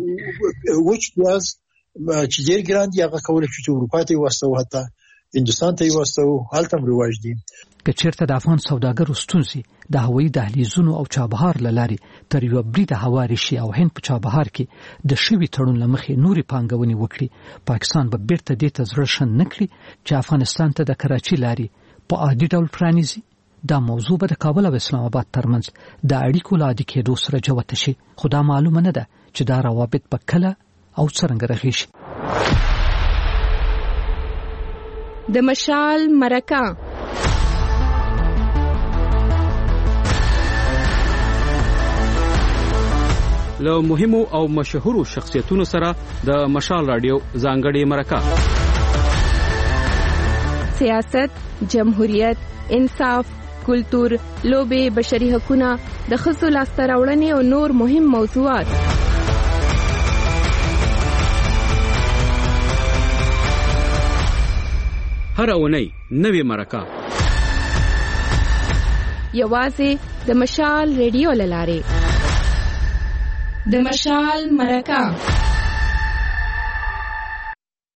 وچ پیاز چې ډېر ګران دي هغه کولی شي چې اروپا ته واسطو، حتی هندستان ته واسطو، هلته هم رواج دي. که چیرته د افغان سوداګرو ستونزې د هوایي دهلیزونو او چابهار لاري تر یو برید هواري شي او هند په چابهار کې د شوي تړون لمخې نوري پانګونې وکړي، پاکستان به بیرته دې ته زړه شن نکړي چې افغانستان ته د کراچي لاري په عادي ډول پرانیزي. دا موضوع به د کابل او اسلام آباد ترمنځ د اړیکو لا د کېدو سره جوته شي، خو دا معلومه نه ده چې دا روابط به کله او څنګه رغیږي. د مشال مرکه له مهمو او مشهورو شخصیتونو سره د مشال رادیو ځانګړې مرکه. سیاست، جمهوریت، انصاف، کلتور، لوبې، بشري حقوقونه، د ښځو لاسته راوړنې او نور مهم موضوعات. هر اونۍ نوې مرکه یوازې د مشال ریډیو لاره. د مشال مرکه